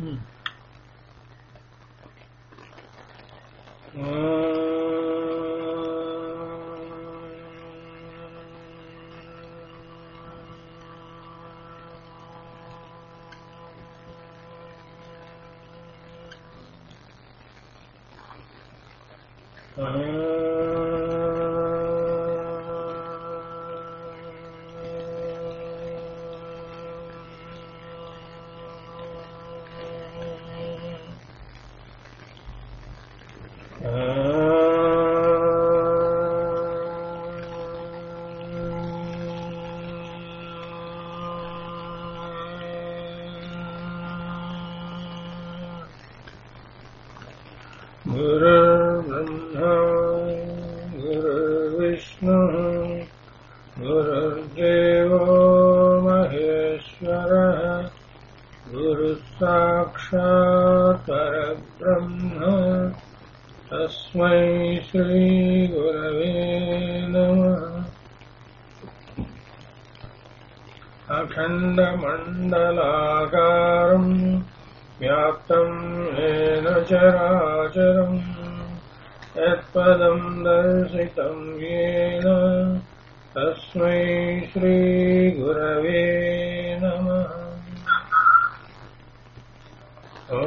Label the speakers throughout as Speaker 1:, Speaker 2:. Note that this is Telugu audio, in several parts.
Speaker 1: गुरुर्ब्रह्मा गुरुर्विष्णुः गुरुर्देवो महेश्वरः गुरुसाक्षात् परब्रह्म तस्मै श्रीगुरवे नमः। अखण्डमण्डलाकारम् व्याप्तम् येन चराचरम् यत्पदम् दर्शितम् येन तस्मै श्रीगुरवे नमः। ॐ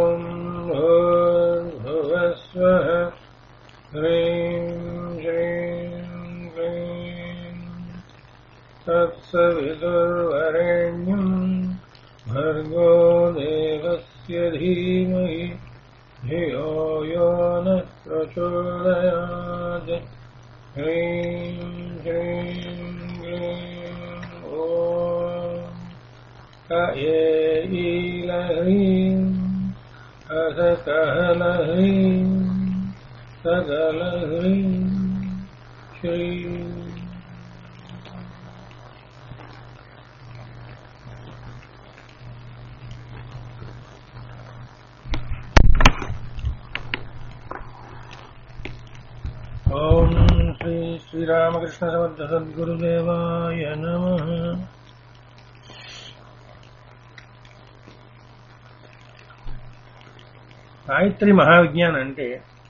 Speaker 1: भूर्भुवस्वः ह्रीं श्रीं क्लीं तत्सवितुर्वरेण्यम् भर्गो देवस्य धीमहि धियो यो नः प्रचोदयात्। ह्रीं श्रीं क्लीं ॐ कयेलह्रीं अथ कहलह्रीं सकलह्रीं श्रीं। ओम श्री श्रीरामकृष्ण समर्थ सद्गुरुदेवाय नमः। గాయత్రి మహావిజ్ఞానం అంటే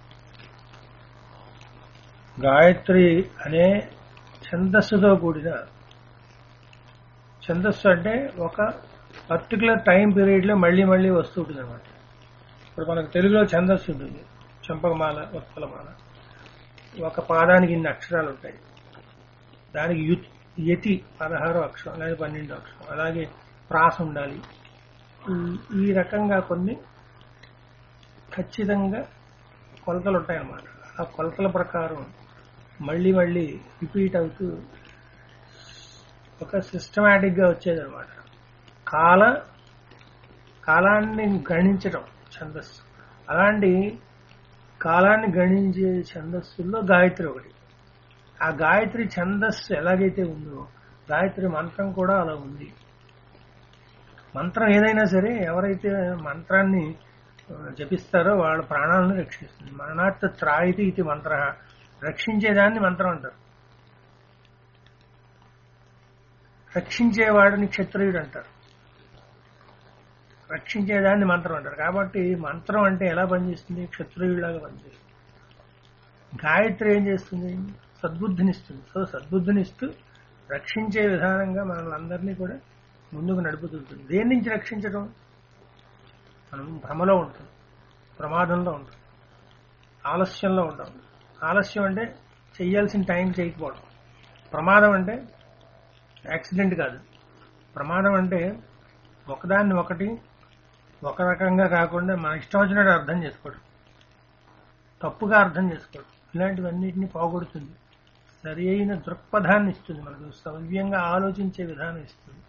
Speaker 1: గాయత్రి అనే ఛందస్సుతో కూడిన, ఛందస్సు అంటే ఒక పర్టికులర్ టైం పీరియడ్ లో మళ్ళీ మళ్ళీ వస్తూ ఉంటుంది అనమాట. ఇప్పుడు మనకు తెలుగులో ఛందస్సు ఉంటుంది, చంపకమాల, వత్సలమాల. ఒక పాదానికి ఇన్ని అక్షరాలు ఉంటాయి. దానికి యతి 16 అక్షరం లేదా 12 అక్షరం, అలాగే ప్రాస ఉండాలి. ఈ రకంగా కొన్ని ఖచ్చితంగా కొలతలు ఉంటాయన్నమాట. ఆ కొలతల ప్రకారం మళ్ళీ మళ్ళీ రిపీట్ అవుతూ ఒక సిస్టమేటిక్ గా వచ్చేదన్నమాట. కాలాన్ని గణించడం ఛందస్సు. అలాంటి కాలాన్ని గణించే ఛందస్సుల్లో గాయత్రి ఒకటి. ఆ గాయత్రి ఛందస్సు ఎలాగైతే ఉందో గాయత్రి మంత్రం కూడా అలా ఉంది. మంత్రం ఏదైనా సరే ఎవరైతే మంత్రాన్ని జపిస్తారో వాళ్ళ ప్రాణాలను రక్షిస్తుంది. మరణాత్ త్రాయితి ఇది మంత్ర, రక్షించేదాన్ని మంత్రం అంటారు. రక్షించేవాడిని క్షత్రియుడు అంటారు, రక్షించేదాన్ని మంత్రం అంటారు. కాబట్టి మంత్రం అంటే ఎలా పనిచేస్తుంది? క్షత్రియుడిలాగా పనిచేస్తుంది. గాయత్రి ఏం చేస్తుంది? సద్బుద్ధినిస్తుంది. సో సద్బుద్ధినిస్తూ రక్షించే విధానంగా మనల్ని కూడా ముందుకు నడుపుతుంటుంది. దేని నుంచి రక్షించడం? మనం భ్రమలో ఉంటాం, ప్రమాదంలో ఉంటాం, ఆలస్యంలో ఉంటాం. ఆలస్యం అంటే చెయ్యాల్సిన టైం చేయకపోవడం. ప్రమాదం అంటే యాక్సిడెంట్ కాదు. ప్రమాదం అంటే ఒకదాన్ని ఒకటి ఒక రకంగా కాకుండా మన ఇష్టం వచ్చినట్టు అర్థం చేసుకోవడం, తప్పుగా అర్థం చేసుకోవడం, ఇలాంటివన్నిటిని పోగొడుతుంది. సరి అయిన దృక్పథాన్ని ఇస్తుంది, మనకు సవ్యంగా ఆలోచించే విధానం ఇస్తుంది.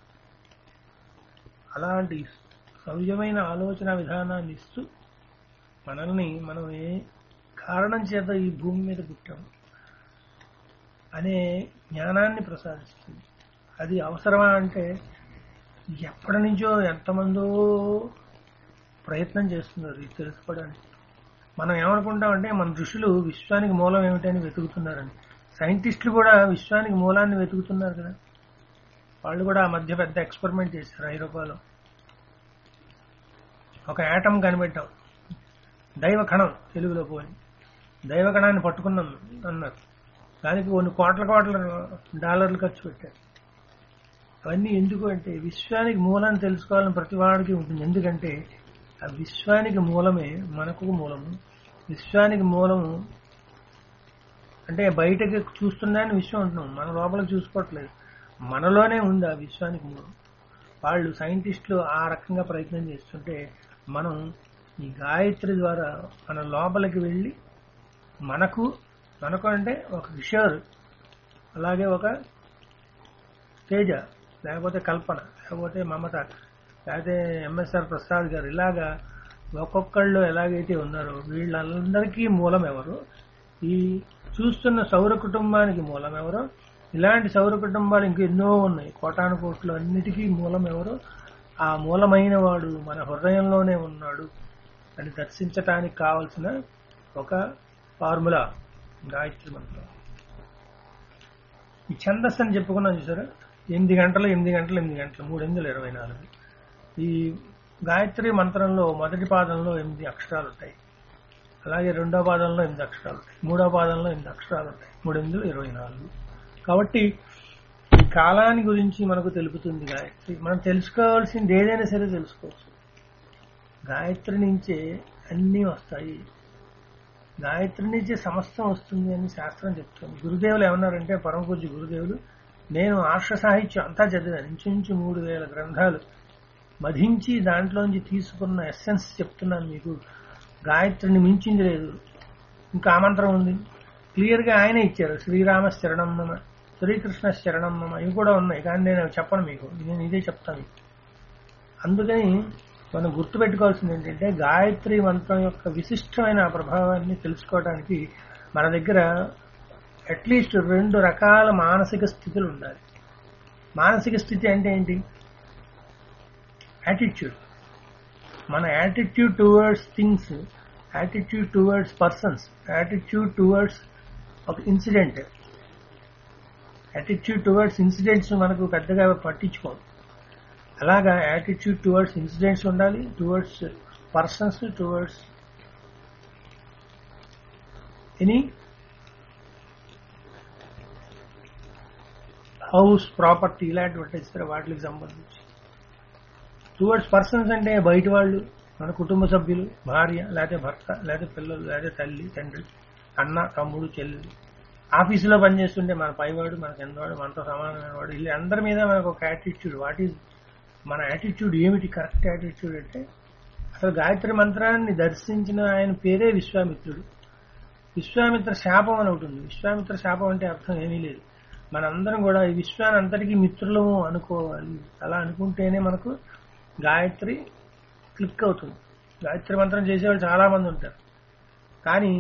Speaker 1: అలాంటి సవ్యమైన ఆలోచన విధానాన్ని ఇస్తూ మనల్ని మనం ఏ కారణం చేత ఈ భూమి మీద పుట్టాము అనే జ్ఞానాన్ని ప్రసాదిస్తుంది. అది అవసరమా అంటే ఎప్పటి నుంచో ఎంతమందో ప్రయత్నం చేస్తున్నారు ఇది తెలుసుకోవడానికి. మనం ఏమనుకుంటామంటే మన ఋషులు విశ్వానికి మూలం ఏమిటని వెతుకుతున్నారని. సైంటిస్టులు కూడా విశ్వానికి మూలాన్ని వెతుకుతున్నారు కదా. వాళ్ళు కూడా ఆ మధ్య పెద్ద ఎక్స్పెరిమెంట్ చేశారు ఐరోపాలో. ఒక యాటం కనిపెట్టాం, దైవ కణం తెలుగులో పోయి దైవ కణాన్ని పట్టుకున్నాం అన్నారు. దానికి కొన్ని కోట్ల డాలర్లు ఖర్చు పెట్టారు. అవన్నీ ఎందుకు అంటే విశ్వానికి మూలాన్ని తెలుసుకోవాలని ప్రతి వాడికి ఉంటుంది. ఎందుకంటే ఆ విశ్వానికి మూలమే మనకు మూలము. విశ్వానికి మూలము అంటే బయటకి చూస్తున్నాయని విశ్వం అంటున్నాం, మన లోపలికి చూసుకోవట్లేదు. మనలోనే ఉంది ఆ విశ్వానికి మూలం. వాళ్ళు సైంటిస్టులు ఆ రకంగా ప్రయత్నం చేస్తుంటే మనం ఈ గాయత్రి ద్వారా మన లోపలికి వెళ్ళి మనకు అంటే ఒక కిషోర్, అలాగే ఒక తేజ, లేకపోతే కల్పన, లేకపోతే మమత, లేకపోతే ఎంఎస్ఆర్ ప్రసాద్ గారు, ఇలాగా ఒక్కొక్కళ్ళు ఎలాగైతే ఉన్నారో వీళ్ళందరికీ మూలం ఎవరు, ఈ చూస్తున్న సౌర కుటుంబానికి మూలం ఎవరో, ఇలాంటి సౌర కుటుంబాలు ఇంకెన్నో ఉన్నాయి, కోటాను కోట్లు, అన్నిటికీ మూలం ఎవరో, ఆ మూలమైన వాడు మన హృదయంలోనే ఉన్నాడు అని దర్శించటానికి కావలసిన ఒక ఫార్ములా గాయత్రి మంత్రం. ఈ ఛందస్సు అని చెప్పుకున్నాం చూసారా, 8 గంటలు 3 8 24. ఈ గాయత్రి మంత్రంలో మొదటి పాదంలో 8 అక్షరాలు ఉంటాయి, అలాగే రెండో పాదంలో 8 అక్షరాలు ఉంటాయి, మూడో పాదంలో 8 అక్షరాలు ఉంటాయి, 3 8 24. కాబట్టి ఈ కాలాన్ని గురించి మనకు తెలుపుతుంది గాయత్రి. మనం తెలుసుకోవాల్సింది ఏదైనా సరే తెలుసుకోవచ్చు. గాయత్రి నుంచే అన్నీ వస్తాయి, గాయత్రి నుంచే సమస్తం వస్తుంది అని శాస్త్రం చెప్తుంది. గురుదేవులు ఏమన్నారంటే, పరమ పూజ్య గురుదేవులు, నేను ఆర్ష సాహిత్యం అంతా చదివాను, ఇంచుమించు 3000 గ్రంథాలు మధించి దాంట్లోంచి తీసుకున్న ఎస్సెన్స్ చెప్తున్నాను మీకు. గాయత్రిని మించింది లేదు. ఇంకా ఆ మంత్రం ఉంది, క్లియర్ గా ఆయనే ఇచ్చారు. శ్రీరామ శరణం మమ, శ్రీకృష్ణ శరణం మమ, ఇవి కూడా ఉన్నాయి, కానీ నేను చెప్పను మీకు, నేను ఇదే చెప్తాను. అందుకని మనం గుర్తుపెట్టుకోవాల్సింది ఏంటంటే, గాయత్రి మంత్రం యొక్క విశిష్టమైన ప్రభావాన్ని తెలుసుకోవడానికి మన దగ్గర అట్లీస్ట్ 2 రకాల మానసిక స్థితులు ఉండాలి. మానసిక స్థితి అంటే ఏంటి? యాటిట్యూడ్. మన attitude towards things, attitude towards persons, attitude towards ఒక ఇన్సిడెంట్. యాటిట్యూడ్ టువర్డ్స్ ఇన్సిడెంట్స్ మనకు పెద్దగా పట్టించుకోం. అలాగా యాటిట్యూడ్ టువర్డ్స్ ఇన్సిడెంట్స్ ఉండాలి, towards persons, towards any house, property, ఇలాంటివి ఇస్తారు వాటికి సంబంధించి. టువర్డ్స్ పర్సన్స్ అంటే బయట వాళ్ళు, మన కుటుంబ సభ్యులు, భార్య, లేకపోతే భర్త, లేకపోతే పిల్లలు, లేకపోతే తల్లి తండ్రి, అన్న తమ్ముడు చెల్లెలు, ఆఫీసులో పనిచేస్తుంటే మన పైవాడు, మన కిందవాడు, మనతో సమానమైన వాడు, వీళ్ళ అందరి మీద మనకు ఒక యాటిట్యూడ్. వాట్ ఈజ్ మన యాటిట్యూడ్? ఏమిటి కరెక్ట్ యాటిట్యూడ్ అంటే, అసలు గాయత్రి మంత్రాన్ని దర్శించిన ఆయన పేరే విశ్వామిత్రుడు. విశ్వామిత్ర శాపం అని ఒకటి ఉంది. విశ్వామిత్ర శాపం అంటే అర్థం ఏమీ లేదు. మనందరం కూడా ఈ విశ్వాన్ని అంతటికీ మిత్రులము అనుకోవాలి. అలా అనుకుంటేనే మనకు గాయత్రి క్లిక్ అవుతుంది. గాయత్రి మంత్రం చేసేవాళ్ళు చాలా మంది ఉంటారు, కానీ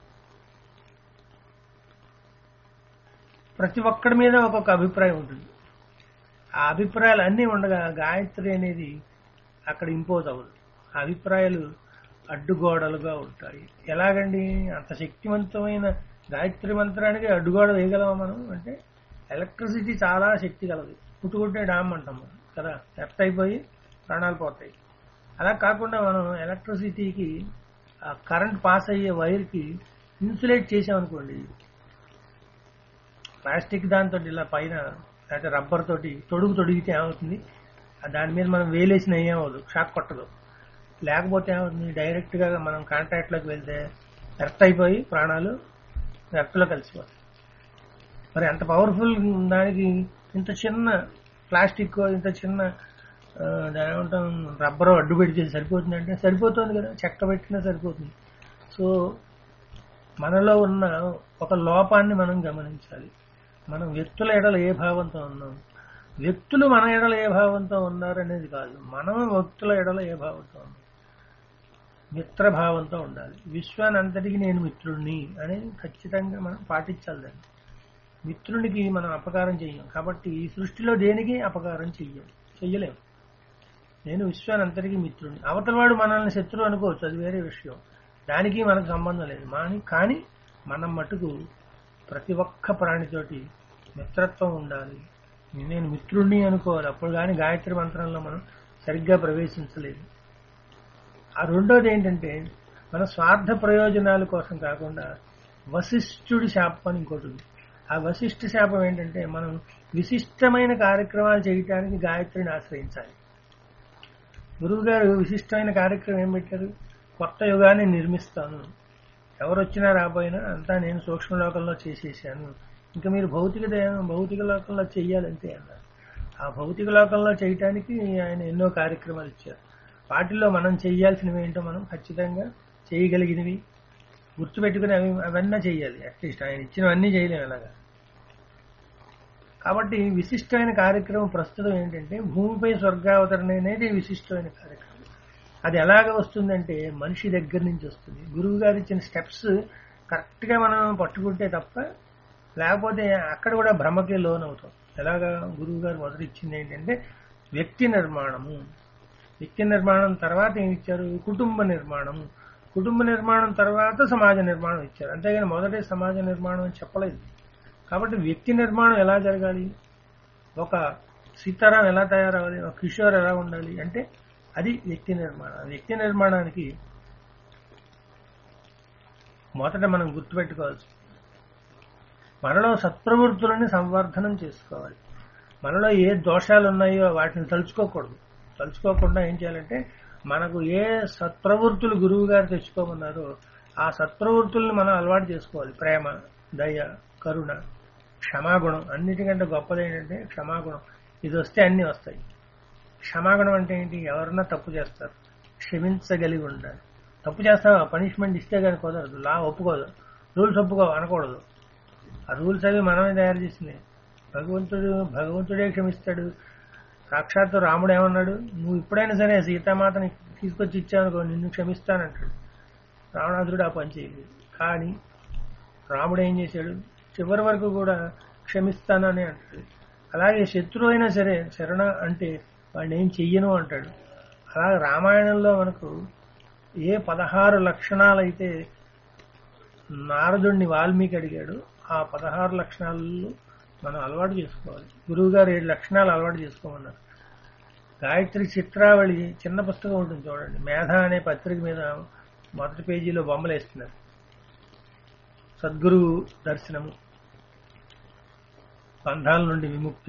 Speaker 1: ప్రతి ఒక్కడి మీద ఒక్కొక్క అభిప్రాయం ఉంటుంది. ఆ అభిప్రాయాలు అన్నీ ఉండగా గాయత్రి అనేది అక్కడ ఇంపోజ్ అవ్వదు. ఆ అభిప్రాయాలు అడ్డుగోడలుగా ఉంటాయి. ఎలాగండి? అంత శక్తివంతమైన గాయత్రి మంత్రానికి అడ్డుగోడ వేయగలమా మనం అంటే, ఎలక్ట్రిసిటీ చాలా శక్తి కలదు. పుట్టుకుంటే డామ్ అంటాం మనం కదా, ఎర్త్ అయిపోయి ప్రాణాలు పోతాయి. అలా కాకుండా మనం ఎలక్ట్రిసిటీకి కరెంట్ పాస్ అయ్యే వైర్కి ఇన్సులేట్ చేసామనుకోండి, ప్లాస్టిక్ దాంతో ఇలా పైన లేకపోతే రబ్బర్ తోటి తొడిగితే ఏమవుతుంది? దాని మీద మనం వేలేసిన ఏమవుతుంది, షాక్ కొట్టదు. లేకపోతే ఏమవుతుంది, డైరెక్ట్ గా మనం కాంటాక్ట్ లోకి వెళ్తే ఎర్త్ అయిపోయి ప్రాణాలు ఎర్త్లో కలిసిపోతాయి. మరి అంత పవర్ఫుల్ దానికి ఇంత చిన్న ప్లాస్టిక్, ఇంత చిన్న దాని ఏమంటాం రబ్బరు అడ్డు పెడితే సరిపోతుంది అంటే సరిపోతుంది కదా, చెక్క పెట్టినా సరిపోతుంది. సో మనలో ఉన్న ఒక లోపాన్ని మనం గమనించాలి. మనం వ్యక్తుల ఎడల ఏ భావంతో ఉన్నాం, వ్యక్తులు మన ఎడల ఏ భావంతో ఉన్నారనేది కాదు, మనం వ్యక్తుల ఎడల ఏ భావంతో ఉన్నాం. మిత్రభావంతో ఉండాలి. విశ్వాన్ని అంతటికి నేను మిత్రుడిని అనేది ఖచ్చితంగా మనం పాటించాలి. దాన్ని మిత్రునికి మనం అపకారం చెయ్యం. కాబట్టి ఈ సృష్టిలో దేనికి అపకారం చెయ్యలేము. నేను విశ్వాన్ని అంతటికి మిత్రుడిని. అవతల వాడు మనల్ని శత్రువు అనుకోవచ్చు, అది వేరే విషయం, దానికి మనకు సంబంధం లేదు. కానీ మనం మటుకు ప్రతి ఒక్క ప్రాణితోటి మిత్రత్వం ఉండాలి. నేను మిత్రుడిని అనుకోవాలి. అప్పుడు కానీ గాయత్రి మంత్రంలో మనం సరిగ్గా ప్రవేశించలేదు. ఆ రెండోది ఏంటంటే మన స్వార్థ ప్రయోజనాల కోసం కాకుండా వశిష్ఠుడి శాపం అని ఇంకోటి ఉంది. ఆ వశిష్ఠ శాపం ఏంటంటే మనం విశిష్టమైన కార్యక్రమాలు చేయటానికి గాయత్రిని ఆశ్రయించాలి. గురువు గారు విశిష్టమైన కార్యక్రమం ఏం పెట్టారు? కొత్త యుగాన్ని నిర్మిస్తాను, ఎవరు వచ్చినా రాబోయినా అంతా నేను సూక్ష్మలోకంలో చేసేసాను, ఇంకా మీరు భౌతిక లోకంలో చెయ్యాలంతే అన్నారు. ఆ భౌతిక లోకంలో చేయటానికి ఆయన ఎన్నో కార్యక్రమాలు ఇచ్చారు. వాటిల్లో మనం చేయాల్సినవి ఏంటో మనం ఖచ్చితంగా చేయగలిగినవి గుర్తుపెట్టుకుని అవన్నీ చేయాలి. అట్లీస్ట్ ఆయన ఇచ్చినవన్నీ చేయలేము అలాగా. కాబట్టి విశిష్టమైన కార్యక్రమం ప్రస్తుతం ఏంటంటే భూమిపై స్వర్గావతరణ అనేది విశిష్టమైన కార్యక్రమం. అది ఎలాగ వస్తుందంటే మనిషి దగ్గర నుంచి వస్తుంది. గురువు గారు ఇచ్చిన స్టెప్స్ కరెక్ట్ గా మనం పట్టుకుంటే తప్ప, లేకపోతే అక్కడ కూడా భ్రమకే లోనవుతాం. ఎలాగా గురువు గారు మొదటి ఇచ్చింది ఏంటంటే వ్యక్తి నిర్మాణము. వ్యక్తి నిర్మాణం తర్వాత ఏమి ఇచ్చారు? కుటుంబ నిర్మాణము. కుటుంబ నిర్మాణం తర్వాత సమాజ నిర్మాణం ఇచ్చారు. అంతేగాని మొదటి సమాజ నిర్మాణం అని చెప్పలేదు. కాబట్టి వ్యక్తి నిర్మాణం ఎలా జరగాలి, ఒక సీతారాం ఎలా తయారవ్వాలి, ఒక కిషోర్ ఎలా ఉండాలి అంటే అది వ్యక్తి నిర్మాణం. వ్యక్తి నిర్మాణానికి మొదట మనం గుర్తుపెట్టుకోవాల్సి, మనలో సత్ప్రవృత్తులని సంవర్ధనం చేసుకోవాలి. మనలో ఏ దోషాలు ఉన్నాయో వాటిని తలుచుకోకుండా ఏం చేయాలంటే మనకు ఏ సత్ప్రవృత్తులు గురువు గారు తెచ్చుకోమన్నారో ఆ సత్ప్రవృత్తుల్ని మనం అలవాటు చేసుకోవాలి. ప్రేమ, దయ, కరుణ, క్షమాగుణం. అన్నిటికంటే గొప్పది ఏంటంటే క్షమాగుణం. ఇది వస్తే అన్ని వస్తాయి. క్షమాగుణం అంటే ఏంటి? ఎవరన్నా తప్పు చేస్తారు, క్షమించగలిగి ఉండాలి. తప్పు చేస్తావా, పనిష్మెంట్ ఇస్తే కానీ కుదరదు, లా ఒప్పుకోదు, రూల్స్ అనకూడదు. ఆ రూల్స్ అవి మనమే తయారు చేసినాయి. భగవంతుడే క్షమిస్తాడు. సాక్షాత్తు రాముడు ఏమన్నాడు? నువ్వు ఇప్పుడైనా సరే సీతామాతని తీసుకొచ్చి ఇచ్చావనుకో నిన్ను క్షమిస్తానంటాడు. రావణాసురుడు ఆ పని చేయలేదు. కానీ రాముడు ఏం చేశాడు? చివరి వరకు కూడా క్షమిస్తానని అంటాడు. అలాగే శత్రువు అయినా సరే శరణ అంటే వాడిని ఏం చెయ్యను అంటాడు. అలాగే రామాయణంలో మనకు ఏ 16 లక్షణాలైతే నారదుడిని వాల్మీకి అడిగాడు, ఆ 16 లక్షణాలు మనం అలవాటు చేసుకోవాలి. గురువు గారు 7 లక్షణాలు అలవాటు చేసుకోమన్నారు. గాయత్రి చిత్రావళి చిన్న పుస్తకం ఉంటుంది చూడండి, మేధ అనే పత్రిక మీద మొదటి పేజీలో బొమ్మలు వేస్తున్నారు. సద్గురు దర్శనము, బంధాల నుండి విముక్తి,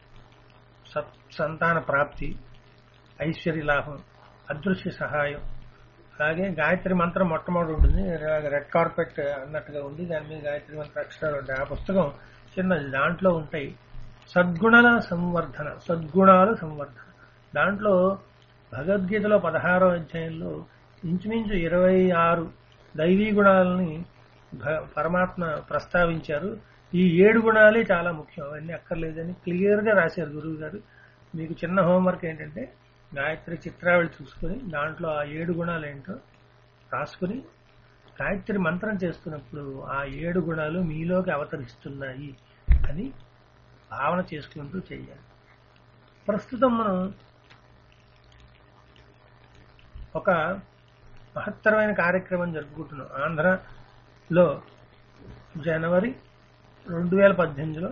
Speaker 1: సంతాన ప్రాప్తి, ఐశ్వర్య లాభం, అదృశ్య సహాయం. అలాగే గాయత్రి మంత్రం మొట్టమొదటి ఉంటుంది, రెడ్ కార్పెట్ అన్నట్టుగా ఉంది, దాని మీద గాయత్రి మంత్ర అక్షరాలు ఉంటాయి. ఆ పుస్తకం చిన్నది, దాంట్లో ఉంటాయి సద్గుణాల సంవర్ధన. దాంట్లో భగవద్గీతలో 16వ అధ్యాయంలో ఇంచుమించు 26 దైవీ గుణాలని పరమాత్మ ప్రస్తావించారు. ఈ 7 గుణాలే చాలా ముఖ్యం, అవన్నీ అక్కర్లేదని క్లియర్ గా రాశారు గురువు గారు. మీకు చిన్న హోంవర్క్ ఏంటంటే గాయత్రి చిత్రావళి చూసుకుని దాంట్లో ఆ 7 గుణాలు ఏంటో రాసుకుని గాయత్రి మంత్రం చేస్తున్నప్పుడు ఆ 7 గుణాలు మీలోకి అవతరిస్తున్నాయి అని భావన చేసుకుంటూ చేయాలి. ప్రస్తుతం మనం ఒక మహత్తరమైన కార్యక్రమం జరుపుకుంటున్నాం. ఆంధ్రలో జనవరి 2018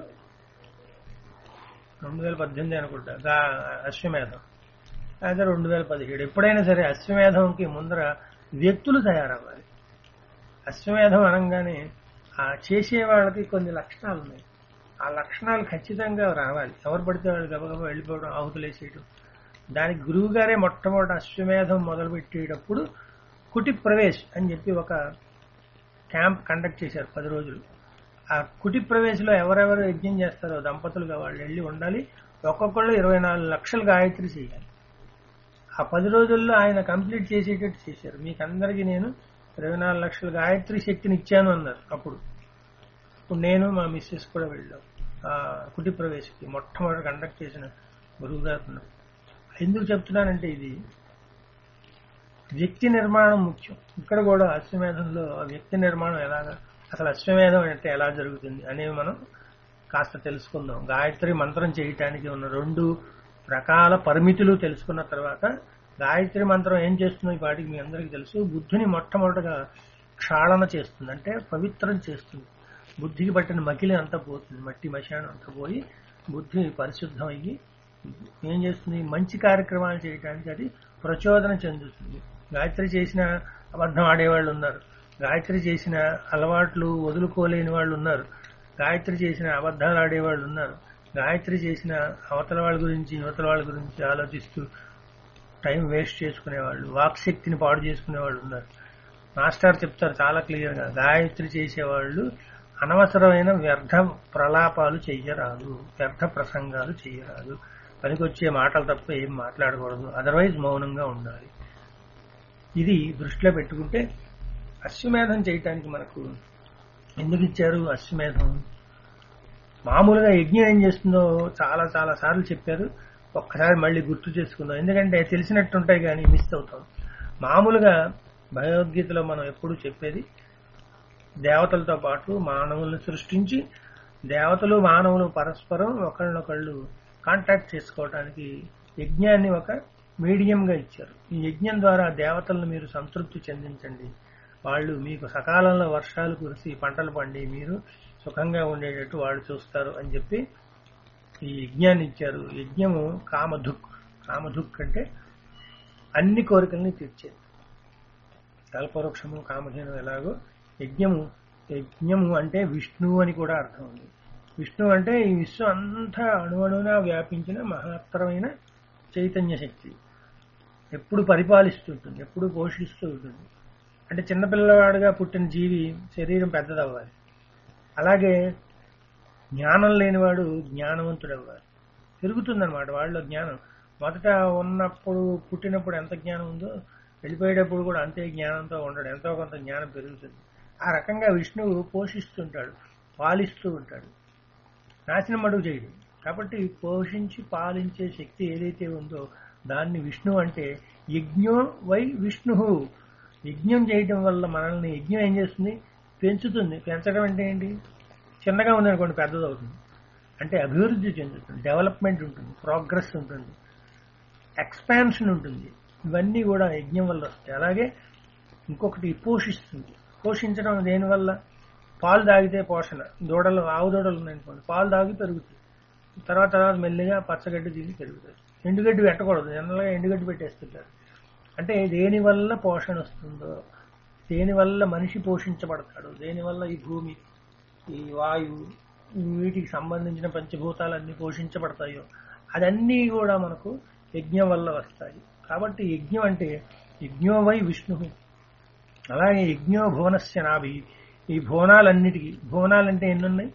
Speaker 1: అనుకుంటా అశ్వమేధం, లేదా 2017. ఎప్పుడైనా సరే అశ్వమేధంకి ముందర వ్యక్తులు తయారవ్వాలి. అశ్వమేధం అనగానే ఆ చేసే వాళ్ళకి కొన్ని లక్షణాలు ఉన్నాయి. ఆ లక్షణాలు ఖచ్చితంగా రావాలి. ఎవరు పడితే వాళ్ళు గబగబా వెళ్ళిపోవడం, ఆహుతులేసేయడం. దానికి గురువు గారే మొట్టమొదటి అశ్వమేధం మొదలుపెట్టేటప్పుడు కుటి ప్రవేశ్ అని చెప్పి ఒక క్యాంప్ కండక్ట్ చేశారు 10 రోజులు. ఆ కుటి ప్రవేశంలో ఎవరెవరు యజ్ఞం చేస్తారో దంపతులుగా వాళ్ళు వెళ్ళి ఉండాలి. ఒక్కొక్కళ్ళు 24 లక్షల గాయత్రి చేయాలి. ఆ 10 రోజుల్లో ఆయన కంప్లీట్ చేసేటట్టు చేశారు. మీకు అందరికీ నేను 24 లక్షల గాయత్రి శక్తిని ఇచ్చాను అన్నారు. అప్పుడు నేను మా మిస్సెస్ కూడా వెళ్ళాం ఆ కుటి ప్రవేశకి, మొట్టమొదటి కండక్ట్ చేసిన గురువు గారు. ఎందుకు చెప్తున్నానంటే ఇది వ్యక్తి నిర్మాణం ముఖ్యం. ఇక్కడ కూడా అశ్వమేధంలో వ్యక్తి నిర్మాణం ఎలాగా, అసలు అశ్వమేధం అంటే ఎలా జరుగుతుంది అనేవి మనం కాస్త తెలుసుకుందాం. గాయత్రి మంత్రం చేయటానికి ఉన్న 2 రకాల పరిమితులు తెలుసుకున్న తర్వాత గాయత్రి మంత్రం ఏం చేస్తుందో ఈ పాటికి మీ అందరికీ తెలుసు. బుద్ధిని మొట్టమొదటిగా క్షాళన చేస్తుంది, అంటే పవిత్రం చేస్తుంది. బుద్ధికి పట్టిన మకిలి అంతా పోతుంది, మట్టి మశానం అంతా పోయి బుద్ధి పరిశుద్ధం అయ్యి ఏం చేస్తుంది, మంచి కార్యక్రమాలు చేయడానికి అది ప్రచోదన చెందుతుంది. గాయత్రి చేసిన అబద్ధం ఆడేవాళ్ళు ఉన్నారు, గాయత్రి చేసిన అలవాట్లు వదులుకోలేని వాళ్ళు ఉన్నారు, గాయత్రి చేసిన అబద్ధాలు ఆడేవాళ్ళు ఉన్నారు, గాయత్రి చేసిన అవతల వాళ్ళ గురించి యువతల వాళ్ళ గురించి ఆలోచిస్తూ టైం వేస్ట్ చేసుకునేవాళ్ళు, వాక్శక్తిని పాడు చేసుకునేవాళ్ళు ఉన్నారు. మాస్టర్ చెప్తారు చాలా క్లియర్గా, గాయత్రి చేసేవాళ్ళు అనవసరమైన వ్యర్థ ప్రలాపాలు చెయ్యరాదు, వ్యర్థ ప్రసంగాలు చెయ్యరాదు, పనికొచ్చే మాటలు తప్ప ఏం మాట్లాడకూడదు, అదర్వైజ్ మౌనంగా ఉండాలి. ఇది దృష్టిలో పెట్టుకుంటే అశ్వమేధం చేయటానికి మనకు ఎందుకు ఇచ్చారు అశ్వమేధం? మామూలుగా యజ్ఞం ఏం చేస్తుందో చాలా చాలా సార్లు చెప్పారు, ఒక్కసారి మళ్ళీ గుర్తు చేసుకుందాం, ఎందుకంటే తెలిసినట్టుంటాయి కానీ మిస్ అవుతాం. మామూలుగా భగవద్గీతలో మనం ఎప్పుడు చెప్పేది, దేవతలతో పాటు మానవులను సృష్టించి దేవతలు మానవులు పరస్పరం ఒకళ్ళనొకళ్ళు కాంటాక్ట్ చేసుకోవడానికి యజ్ఞాన్ని ఒక మీడియంగా ఇచ్చారు. ఈ యజ్ఞం ద్వారా దేవతలను మీరు సంతృప్తి చెందించండి, వాళ్ళు మీకు సకాలంలో వర్షాలు కురిసి పంటలు పండి మీరు సుఖంగా ఉండేటట్టు వాళ్ళు చూస్తారు అని చెప్పి ఈ యజ్ఞాన్ని ఇచ్చారు. యజ్ఞము కామధుక్, కామధుక్ అంటే అన్ని కోరికల్ని తీర్చేది. కల్పవృక్షము కామధేను ఎలాగో యజ్ఞము అంటే విష్ణువు అని కూడా అర్థం ఉంది. విష్ణువు అంటే ఈ విశ్వం అంతా అణువణువునా వ్యాపించిన మహత్తరమైన చైతన్య శక్తి, ఎప్పుడు పరిపాలిస్తుంటుంది, ఎప్పుడు పోషిస్తూ ఉంటుంది. అంటే చిన్నపిల్లవాడుగా పుట్టిన జీవి శరీరం పెద్దదవ్వాలి, అలాగే జ్ఞానం లేనివాడు జ్ఞానవంతుడవ్వాలి, పెరుగుతుందన్నమాట వాళ్ళలో జ్ఞానం. మొదట ఉన్నప్పుడు పుట్టినప్పుడు ఎంత జ్ఞానం ఉందో వెళ్ళిపోయేటప్పుడు కూడా అంతే జ్ఞానంతో ఉండడు, ఎంతో కొంత జ్ఞానం పెరుగుతుంది. ఆ రకంగా విష్ణువు పోషిస్తుంటాడు, పాలిస్తూ ఉంటాడు, నాశనం అడుగు చేయడు. కాబట్టి పోషించి పాలించే శక్తి ఏదైతే ఉందో దాన్ని విష్ణువు అంటే. యజ్ఞో వై విష్ణు, యజ్ఞం చేయటం వల్ల మనల్ని యజ్ఞం ఏం చేస్తుంది, పెంచుతుంది. పెంచడం అంటే ఏంటి, చిన్నగా ఉందనుకోండి పెద్దదవుతుంది, అంటే అభివృద్ధి చెందుతుంది, డెవలప్మెంట్ ఉంటుంది, ప్రోగ్రెస్ ఉంటుంది, ఎక్స్పాన్షన్ ఉంటుంది. ఇవన్నీ కూడా యజ్ఞం వల్ల వస్తాయి. అలాగే ఇంకొకటి పోషిస్తుంది. పోషించడం దేనివల్ల, పాలు తాగితే పోషణ, దూడలు ఆవు దూడలు ఉన్నాయనుకోండి పాలు తాగి పెరుగుతాయి, తర్వాత మెల్లిగా పచ్చగడ్డి తిని పెరుగుతాయి. ఎండుగడ్డి పెట్టకూడదు, జనరల్గా ఎండుగడ్డి పెట్టేస్తుంటారు. అంటే దేనివల్ల పోషణ వస్తుందో, దేనివల్ల మనిషి పోషించబడతాడు, దేనివల్ల ఈ భూమి, ఈ వాయువు, వీటికి సంబంధించిన పంచభూతాలన్నీ పోషించబడతాయో అదన్నీ కూడా మనకు యజ్ఞం వల్ల వస్తాయి. కాబట్టి యజ్ఞం అంటే యజ్ఞో వై విష్ణు. అలాగే యజ్ఞో భువనస్య నాభి, ఈ భువనాలన్నిటికీ, భువనాలంటే ఎన్నున్నాయి,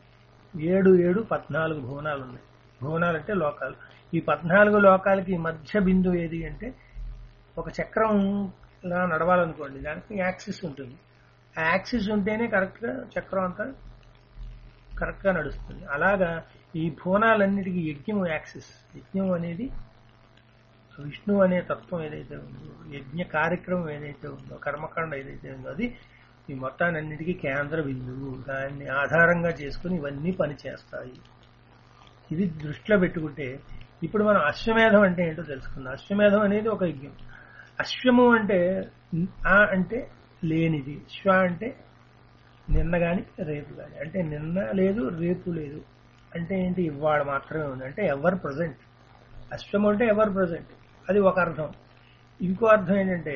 Speaker 1: 14 భువనాలు ఉన్నాయి. భువనాలంటే లోకాలు. ఈ 14 లోకాలకి మధ్య బిందువు ఏది అంటే ఒక చక్రం ఇలా నడవాలనుకోండి, దానికి యాక్సిస్ ఉంటుంది. ఆ యాక్సిస్ ఉంటేనే కరెక్ట్గా చక్రం అంతా కరెక్ట్గా నడుస్తుంది. అలాగా ఈ భువనాలన్నిటికీ యజ్ఞము యాక్సిస్. యజ్ఞం అనేది విష్ణువు అనే తత్వం ఏదైతే ఉందో, యజ్ఞ కార్యక్రమం ఏదైతే ఉందో, కర్మకాండ ఏదైతే ఉందో అది ఈ మొత్తాన్నింటికీ కేంద్ర బిందువు. దాన్ని ఆధారంగా చేసుకుని ఇవన్నీ పనిచేస్తాయి. ఇది దృష్టిలో పెట్టుకుంటే ఇప్పుడు మనం అశ్వమేధం అంటే ఏంటో తెలుసుకుందాం. అశ్వమేధం అనేది ఒక యజ్ఞం. అశ్వము అంటే అంటే లేనిది, శ్వ అంటే నిన్న గాని రేపు గాని, అంటే నిన్న లేదు రేపు లేదు, అంటే ఏంటి, ఇవాళ మాత్రమే ఉంది, అంటే ఎవర్ ప్రజెంట్. అశ్వము అంటే ఎవర్ ప్రజెంట్, అది ఒక అర్థం. ఇంకో అర్థం ఏంటంటే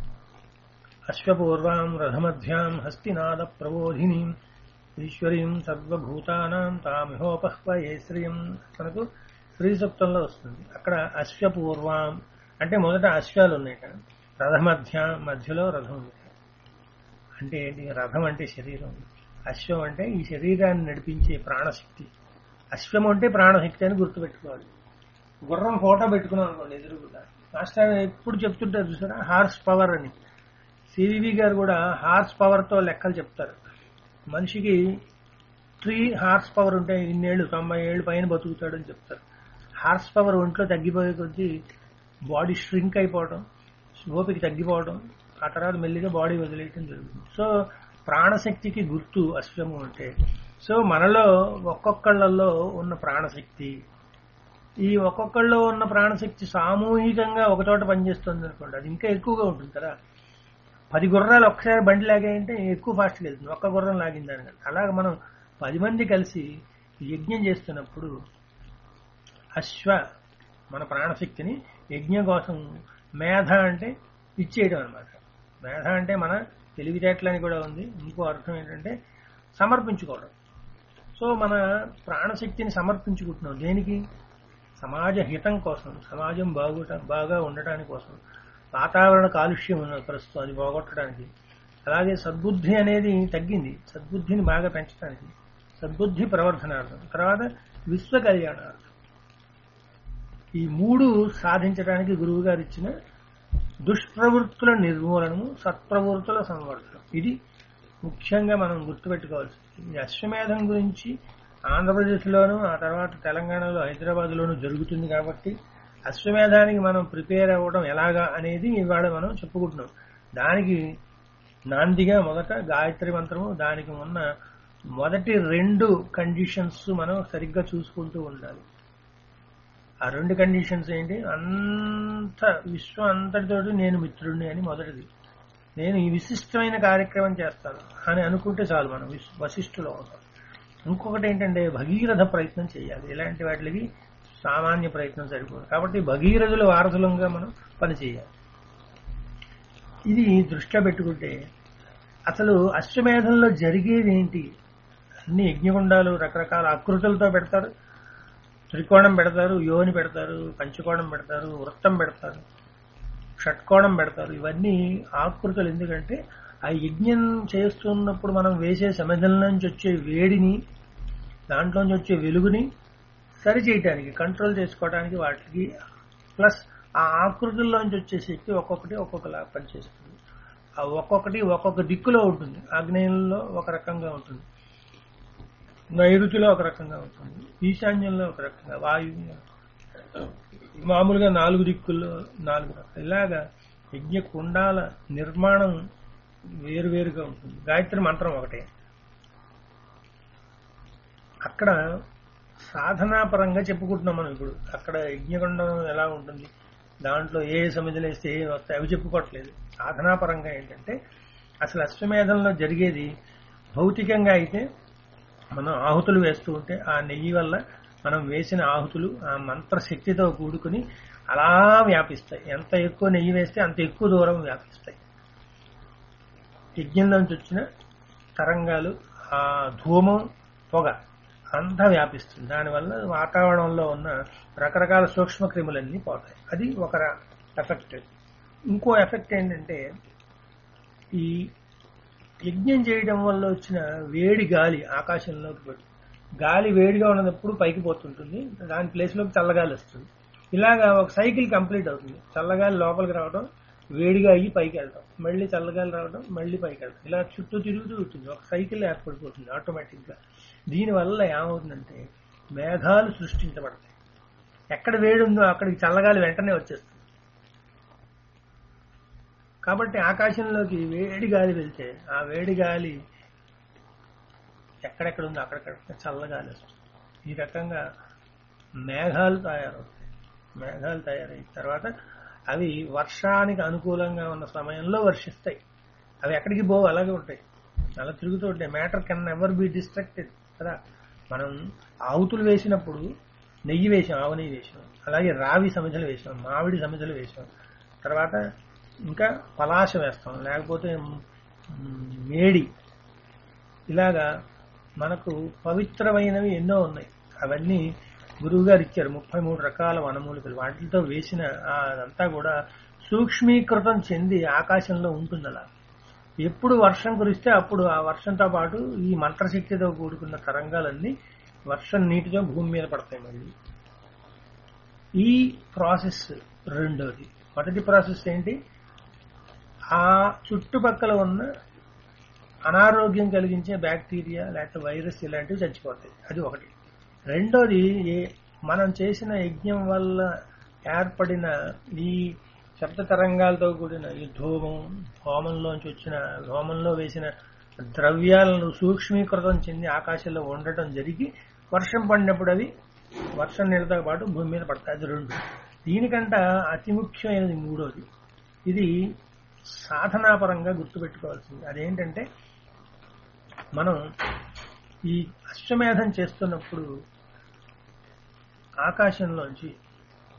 Speaker 1: అశ్వపూర్వాం రథమధ్యాం హస్తినాద ప్రబోధిని ఈశ్వరీం సర్వభూతానాం తామిహోపహ్వయే శ్రియం మనకు శ్రీ సూక్తంలో వస్తుంది. అక్కడ అశ్వపూర్వాం అంటే మొదట అశ్వాలు ఉన్నాయి కదా, రథమధ్యాం మధ్యలో రథం ఉంది. అంటే ఏంటి, రథం అంటే శరీరం, అశ్వం అంటే ఈ శరీరాన్ని నడిపించే ప్రాణశక్తి. అశ్వం అంటే ప్రాణశక్తి అని గుర్తుపెట్టుకోవాలి. గుర్రం ఫోటో పెట్టుకున్నాం అనుకోండి ఎదురుగుగా, మాస్టర్ ఎప్పుడు చెప్తుంటారు చూసారా హార్స్ పవర్ అని. సివివి గారు కూడా హార్స్ పవర్తో లెక్కలు చెప్తారు. మనిషికి 3 హార్స్ పవర్ ఉంటే ఇన్నేళ్ళు 90 ఏళ్ళు పైన బతుకుతాడని చెప్తారు. హార్స్ పవర్ ఒంట్లో తగ్గిపోయే కొద్దీ బాడీ ష్రింక్ అయిపోవడం, ఓపిక తగ్గిపోవడం, ఆ తర్వాత మెల్లిగా బాడీ వదిలేయటం జరుగుతుంది. సో ప్రాణశక్తికి గుర్తు అశ్వము అంటే. సో మనలో ఒక్కొక్కళ్ళల్లో ఉన్న ప్రాణశక్తి, ఈ ఒక్కొక్కళ్ళలో ఉన్న ప్రాణశక్తి సామూహికంగా ఒకచోట పనిచేస్తుంది అనుకోండి, అది ఇంకా ఎక్కువగా ఉంటుంది కదా. 10 గుర్రాలు ఒక్కసారి బండి లాగాయంటే ఎక్కువ ఫాస్ట్గా వెళ్తుంది, ఒక్క గుర్రం లాగిందని కదా. అలాగే మనం 10 మంది కలిసి యజ్ఞం చేస్తున్నప్పుడు అశ్వ మన ప్రాణశక్తిని యజ్ఞం కోసం, మేధ అంటే ఇచ్చేయడం అనమాట. మేధ అంటే మన తెలివితేటలని కూడా ఉంది. ఇంకో అర్థం ఏంటంటే సమర్పించుకోవడం. సో మన ప్రాణశక్తిని సమర్పించుకుంటున్నాం దేనికి? సమాజ హితం కోసం, సమాజం బాగా ఉండటానికి కోసం. వాతావరణ కాలుష్యం ఉన్నది ప్రస్తుతం, అది పోగొట్టడానికి. అలాగే సద్బుద్ధి అనేది తగ్గింది, సద్బుద్ధిని బాగా పెంచడానికి, సద్బుద్ధి ప్రవర్ధనార్థం. తర్వాత విశ్వ కళ్యాణార్థం. ఈ 3 సాధించడానికి గురువు గారు ఇచ్చిన దుష్ప్రవృత్తుల నిర్మూలనము, సత్ప్రవృత్తుల సంవర్ధనం. ఇది ముఖ్యంగా మనం గుర్తుపెట్టుకోవాల్సింది. ఈ అశ్వమేధం గురించి ఆంధ్రప్రదేశ్లోను, ఆ తర్వాత తెలంగాణలో, హైదరాబాద్లోను జరుగుతుంది కాబట్టి అశ్వమేధానికి మనం ప్రిపేర్ అవ్వడం ఎలాగా అనేది ఇవాళ మనం చెప్పుకుంటున్నాం. దానికి నాందిగా మొదట గాయత్రి మంత్రము, దానికి ఉన్న మొదటి 2 కండిషన్స్ మనం సరిగ్గా చూసుకుంటూ ఉండాలి. ఆ 2 కండిషన్స్ ఏంటి? విశ్వం అంతటితోటి నేను మిత్రుడిని అని మొదటిది. నేను ఈ విశిష్టమైన కార్యక్రమం చేస్తాను అని అనుకుంటే చాలు, మనం వశిష్ఠులు అవుతాం. ఇంకొకటి ఏంటంటే భగీరథ ప్రయత్నం చేయాలి. ఇలాంటి వాటికి సామాన్య ప్రయత్నం సరిపోదు. కాబట్టి భగీరథుల వారసులంగా మనం పనిచేయాలి. ఇది దృష్టిలో పెట్టుకుంటే అసలు అశ్వమేధంలో జరిగేది ఏంటి? అన్ని యజ్ఞగుండాలు రకరకాల ఆకృతులతో పెడతారు. త్రికోణం పెడతారు, యోని పెడతారు, పంచకోణం పెడతారు, వృత్తం పెడతారు, షట్కోణం పెడతారు. ఇవన్నీ ఆకృతులు. ఎందుకంటే ఆ యజ్ఞం చేస్తున్నప్పుడు మనం వేసే సమిధల నుంచి వచ్చే వేడిని, దాంట్లోంచి వచ్చే వెలుగుని సరి చేయటానికి, కంట్రోల్ చేసుకోవడానికి, వాటికి ప్లస్ ఆ ఆకృతుల్లోంచి వచ్చే శక్తి ఒక్కొక్కటి ఒక్కొక్కలా పనిచేస్తుంది. ఆ ఒక్కొక్కటి ఒక్కొక్క దిక్కులో ఉంటుంది. ఆగ్నేయంలో ఒక రకంగా ఉంటుంది, నైరుతిలో ఒక రకంగా ఉంటుంది, ఈశాన్యంలో ఒక రకంగా, వాయువ్యంలో మామూలుగా 4 దిక్కుల్లో 4 రకాలు. ఇలాగా యజ్ఞ కుండాల నిర్మాణం వేరువేరుగా ఉంటుంది. గాయత్రి మంత్రం ఒకటే. అక్కడ సాధనాపరంగా చెప్పుకుంటున్నాం మనం ఇప్పుడు. అక్కడ యజ్ఞగుండం ఎలా ఉంటుంది, దాంట్లో ఏ సమిధులు వేస్తే ఏ వస్తాయి అవి చెప్పుకోవట్లేదు. సాధనాపరంగా ఏంటంటే అసలు అశ్వమేధంలో జరిగేది భౌతికంగా అయితే మనం ఆహుతులు వేస్తూ ఉంటే ఆ నెయ్యి వల్ల మనం వేసిన ఆహుతులు ఆ మంత్రశక్తితో కూడుకుని అలా వ్యాపిస్తాయి. ఎంత ఎక్కువ నెయ్యి వేస్తే అంత ఎక్కువ దూరం వ్యాపిస్తాయి. యజ్ఞంలోంచి వచ్చిన తరంగాలు, ఆ ధూమం, పొగ అంతా వ్యాపిస్తుంది. దానివల్ల వాతావరణంలో ఉన్న రకరకాల సూక్ష్మ క్రిములన్నీ పోతాయి. అది ఒక ఎఫెక్ట్. ఇంకో ఎఫెక్ట్ ఏంటంటే ఈ యజ్ఞం చేయడం వల్ల వచ్చిన వేడి గాలి ఆకాశంలోకి పడి, గాలి వేడిగా ఉన్నప్పుడు పైకి పోతుంటుంది, దాని ప్లేస్లోకి చల్లగాలి వస్తుంది. ఇలాగా ఒక సైకిల్ కంప్లీట్ అవుతుంది. చల్లగాలి లోపలికి రావడం, వేడిగా అయ్యి పైకి వెళ్ళడం, మళ్ళీ చల్లగాలి రావడం, మళ్ళీ పైకి వెళ్ళడం, ఇలా చుట్టూ తిరుగుతూ ఉంటుంది. ఒక సైకిల్ ఏర్పడిపోతుంది ఆటోమేటిక్గా. దీనివల్ల ఏమవుతుందంటే మేఘాలు సృష్టించబడతాయి. ఎక్కడ వేడి ఉందో అక్కడికి చల్లగాలి వెంటనే వచ్చేస్తుంది. కాబట్టి ఆకాశంలోకి వేడి గాలి వెళ్తే ఆ వేడి గాలి ఎక్కడెక్కడ ఉందో అక్కడెక్కడ చల్లగాలి వస్తుంది. ఈ రకంగా మేఘాలు తయారవుతాయి. మేఘాలు తయారైన తర్వాత అవి వర్షానికి అనుకూలంగా ఉన్న సమయంలో వర్షిస్తాయి. అవి ఎక్కడికి పోవు, అలాగే ఉంటాయి, అలా తిరుగుతూ ఉంటాయి. Matter can never be destructed కదా. మనం ఆవుతులు వేసినప్పుడు నెయ్యి వేసాం, ఆవు నెయ్యి వేసాం, అలాగే రావి సమిధలు వేసాం, మామిడి సమిధలు వేసాం, తర్వాత ఇంకా పలాశ వేస్తాం, లేకపోతే మేడి, ఇలాగా మనకు పవిత్రమైనవి ఎన్నో ఉన్నాయి. అవన్నీ గురువు గారు ఇచ్చారు. 33 రకాల వనమూలికలు. వాటితో వేసిన అదంతా కూడా సూక్ష్మీకృతం చెంది ఆకాశంలో ఉంటుంది. అలా ఎప్పుడు వర్షం కురిస్తే అప్పుడు ఆ వర్షంతో పాటు ఈ మంత్రశక్తితో కూడుకున్న తరంగాలన్నీ వర్షం నీటితో భూమి మీద పడతాయి. మళ్ళీ ఈ ప్రాసెస్ రెండోది. మొదటి ప్రాసెస్ ఏంటి? ఆ చుట్టుపక్కల ఉన్న అనారోగ్యం కలిగించే బ్యాక్టీరియా లేకపోతే వైరస్ ఇలాంటివి చచ్చిపోతాయి. అది ఒకటి. రెండోది, మనం చేసిన యజ్ఞం వల్ల ఏర్పడిన ఈ శబ్ద తరంగాలతో కూడిన ఈ ధూమం, హోమంలో వేసిన ద్రవ్యాలను సూక్ష్మీకృతం చెంది ఆకాశంలో ఉండటం జరిగి వర్షం పడినప్పుడు అవి వర్షం నీళ్ళతో పాటు భూమి మీద పడతాయి. అది రెండు. దీనికంట అతి ముఖ్యమైనది మూడోది. ఇది సాధనాపరంగా గుర్తుపెట్టుకోవాల్సింది. అదేంటంటే మనం ఈ అశ్వమేధం చేస్తున్నప్పుడు ఆకాశంలోంచి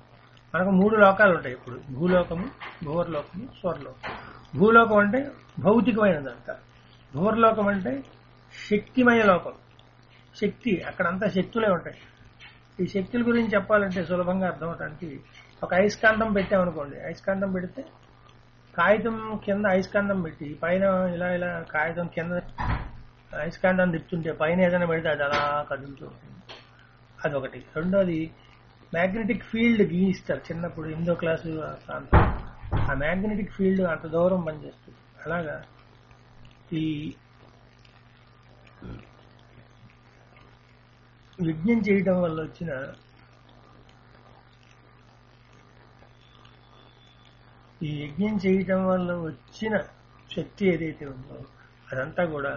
Speaker 1: మనకు 3 లోకాలు ఉంటాయి ఇప్పుడు. భూలోకము, భువర్లోకము, స్వర్లోకం. భూలోకం అంటే భౌతికమైనదంతా. భువర్లోకం అంటే శక్తిమయ లోకం. శక్తి, అక్కడంతా శక్తులే ఉంటాయి. ఈ శక్తుల గురించి చెప్పాలంటే సులభంగా అర్థం అవడానికి ఒక అయస్కాంతం పెట్టామనుకోండి. అయస్కాంతం పెడితే కాగితం కింద అయస్కాంతం పెట్టి పైన ఇలా ఇలా కాగితం కింద అయస్కాంతం తిప్పుతుంటే పైన ఏదైనా పెడితే అది అలా కదులుతూ ఉంటుంది. అదొకటి. రెండోది మ్యాగ్నెటిక్ ఫీల్డ్ గీయిస్తారు చిన్నప్పుడు 8వ క్లాసు ప్రాంతం. ఆ మ్యాగ్నెటిక్ ఫీల్డ్ అంత దూరం పనిచేస్తుంది. అలాగా ఈ యజ్ఞం చేయటం వల్ల వచ్చిన శక్తి ఏదైతే ఉందో అదంతా కూడా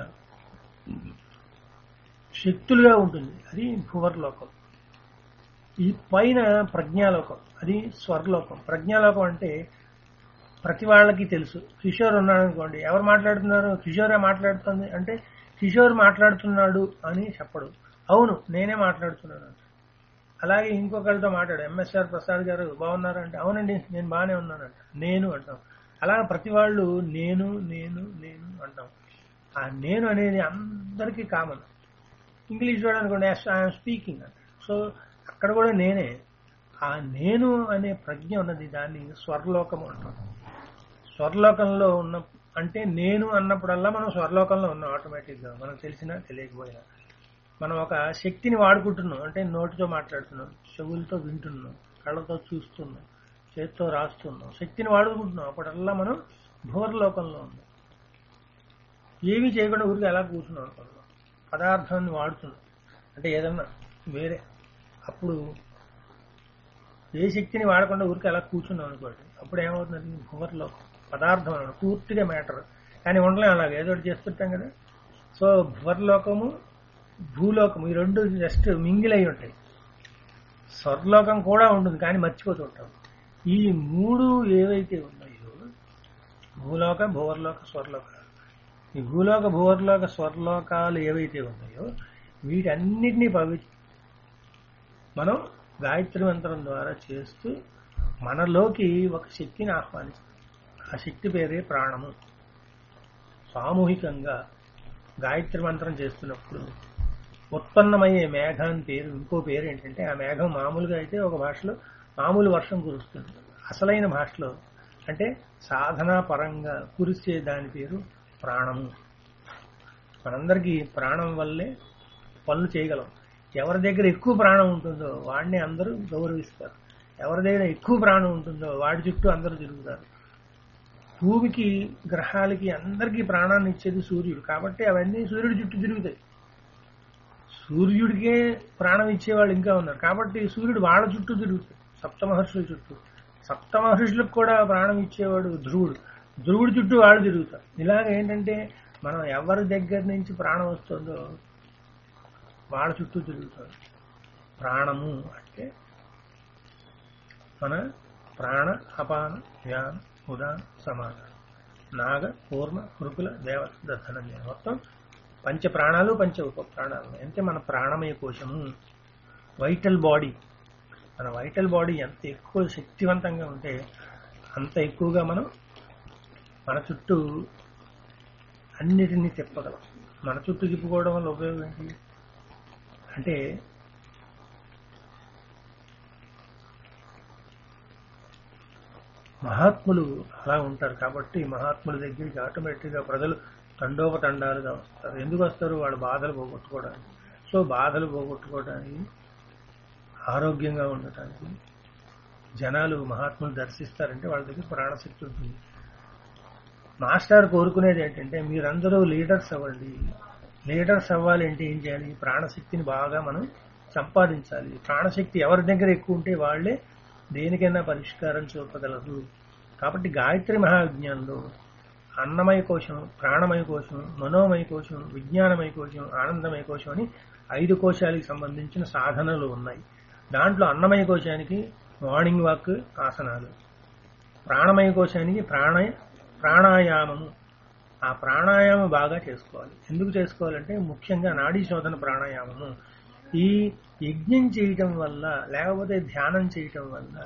Speaker 1: శక్తులుగా ఉంటుంది. అది భువర్లోకం. ఈ పైన ప్రజ్ఞాలోకం, అది స్వర్లోకం. ప్రజ్ఞాలోకం అంటే ప్రతి వాళ్ళకి తెలుసు. కిషోర్ ఉన్నాడు అనుకోండి, ఎవరు మాట్లాడుతున్నారు? కిషోరే మాట్లాడుతుంది అంటే కిషోర్ మాట్లాడుతున్నాడు అని చెప్పడు, అవును నేనే మాట్లాడుతున్నాను అంట. అలాగే ఇంకొకరితో మాట్లాడు, ఎంఎస్ఆర్ ప్రసాద్ గారు బాగున్నారా అంటే అవునండి నేను బాగానే ఉన్నానంట, నేను అంటాం. అలా ప్రతి వాళ్ళు నేను నేను నేను అంటాం. ఆ నేను అనేది అందరికీ కామన్. ఇంగ్లీష్ వాడు అనుకోండి ఐఎమ్ స్పీకింగ్ అంట. సో అక్కడ కూడా నేనే. ఆ నేను అనే ప్రజ్ఞ ఉన్నది, దాన్ని స్వర్లోకము అంటాం. స్వర్లోకంలో ఉన్న అంటే నేను అన్నప్పుడల్లా మనం స్వర్లోకంలో ఉన్నాం ఆటోమేటిక్గా, మనకు తెలిసినా తెలియకపోయినా. మనం ఒక శక్తిని వాడుకుంటున్నాం అంటే నోటితో మాట్లాడుతున్నాం, చెవులతో వింటున్నాం, కళ్ళతో చూస్తున్నాం, చేతితో రాస్తున్నాం, శక్తిని వాడుకుంటున్నాం. అప్పుడల్లా మనం భూవర్లోకంలో ఉన్నాం. ఏమీ చేయకుండా ఊరికి ఎలా కూర్చున్నాం అనుకున్నాం, పదార్థాన్ని వాడుతున్నాం అంటే ఏదన్నా వేరే. అప్పుడు ఏ శక్తిని వాడకుండా ఊరికి ఎలా కూర్చున్నాం అనుకోండి, అప్పుడు ఏమవుతుంది? భూవర్లోకం. పదార్థం అన్నమాట, పూర్తిగా మ్యాటర్. కానీ ఉండలేం అలాగే, ఏదో ఒకటి చేస్తుంటాం కదా. సో భువర్లోకము, భూలోకము ఈ రెండు జస్ట్ మింగిల్ అయి ఉంటాయి. స్వర్లోకం కూడా ఉంటుంది కానీ మర్చిపోతూ ఉంటాం. ఈ 3 ఏవైతే ఉన్నాయో, భూలోక, భువర్లోక, స్వర్లోక, ఈ భూలోక, భువర్లోక, స్వర్లోకాలు ఏవైతే ఉన్నాయో వీటన్నిటినీ మనం గాయత్రి మంత్రం ద్వారా చేస్తూ మనలోకి ఒక శక్తిని ఆహ్వానిస్తాం. ఆ శక్తి పేరే ప్రాణము. సామూహికంగా గాయత్రి మంత్రం చేస్తున్నప్పుడు ఉత్పన్నమయ్యే మేఘాన్ని పేరు, ఇంకో పేరు ఏంటంటే, ఆ మేఘం మామూలుగా అయితే ఒక భాషలో మామూలు వర్షం కురుస్తుంది. అసలైన భాషలో అంటే సాధనా పరంగా కురిసే దాని పేరు ప్రాణము. మనందరికీ ప్రాణం వల్లే పనులు చేయగలం. ఎవరి దగ్గర ఎక్కువ ప్రాణం ఉంటుందో వాడిని అందరూ గౌరవిస్తారు. ఎవరి దగ్గర ఎక్కువ ప్రాణం ఉంటుందో వాడి చుట్టూ అందరూ తిరుగుతారు. భూమికి, గ్రహాలకి అందరికీ ప్రాణాన్ని ఇచ్చేది సూర్యుడు. కాబట్టి అవన్నీ సూర్యుడి చుట్టూ తిరుగుతాయి. సూర్యుడికే ప్రాణం ఇచ్చేవాళ్ళు ఇంకా ఉన్నారు కాబట్టి సూర్యుడు వాళ్ళ చుట్టూ తిరుగుతాడు, సప్తమహర్షుల చుట్టూ. సప్తమహర్షులకు కూడా ప్రాణం ఇచ్చేవాడు ధ్రువుడు. ధ్రువుడి చుట్టూ వాళ్ళు తిరుగుతారు. ఇలాగ ఏంటంటే మనం ఎవరి దగ్గర నుంచి ప్రాణం వస్తుందో వాళ్ళ చుట్టూ తిరుగుతారు. ప్రాణము అంటే మన ప్రాణ, అపాన, వ్యాన, ఉదాన, సమాన, నాగ, కూర్మ, కురుకుల, దేవత, దత్తనంజన, మొత్తం పంచ ప్రాణాలు, పంచ ఉప ప్రాణాలు. అంటే మన ప్రాణమయ కోశము, వైటల్ బాడీ. మన వైటల్ బాడీ ఎంత ఎక్కువ శక్తివంతంగా ఉంటే అంత ఎక్కువగా మనం మన చుట్టూ అన్నిటినీ తిప్పగలం. మన చుట్టూ తిప్పుకోవడం వల్ల ఉపయోగం ఏంటి అంటే, మహాత్ములు అలా ఉంటారు కాబట్టి మహాత్ముల దగ్గరికి ఆటోమేటిక్గా ప్రజలు తండోపతండాలుగా వస్తారు. ఎందుకు వస్తారు? వాళ్ళ బాధలు పోగొట్టుకోవడానికి. సో బాధలు పోగొట్టుకోవడానికి, ఆరోగ్యంగా ఉండటానికి జనాలు మహాత్ములు దర్శిస్తారంటే వాళ్ళ దగ్గర ప్రాణశక్తి ఉంటుంది. మాస్టర్ కోరుకునేది ఏంటంటే మీరందరూ లీడర్స్ అవ్వండి. లీడర్స్ అవ్వాలంటే ఏం చేయాలి? ప్రాణశక్తిని బాగా మనం సంపాదించాలి. ప్రాణశక్తి ఎవరి దగ్గర ఎక్కువ ఉంటే వాళ్లే దేనికైనా పరిష్కారం చూపగలరు. కాబట్టి గాయత్రి మహావిజ్ఞానంలో అన్నమయ కోశం, ప్రాణమయ కోశం, మనోమయ కోశం, విజ్ఞానమయ కోశం, ఆనందమయ కోశం అని 5 కోశాలకు సంబంధించిన సాధనలు ఉన్నాయి. దాంట్లో అన్నమయ కోశానికి మార్నింగ్ వాక్, ఆసనాలు. ప్రాణమయ కోశానికి ప్రాణాయామము. ఆ ప్రాణాయామం బాగా చేసుకోవాలి. ఎందుకు చేసుకోవాలంటే ముఖ్యంగా నాడీ శోధన ప్రాణాయామము. ఈ యజ్ఞం చేయటం వల్ల లేకపోతే ధ్యానం చేయటం వల్ల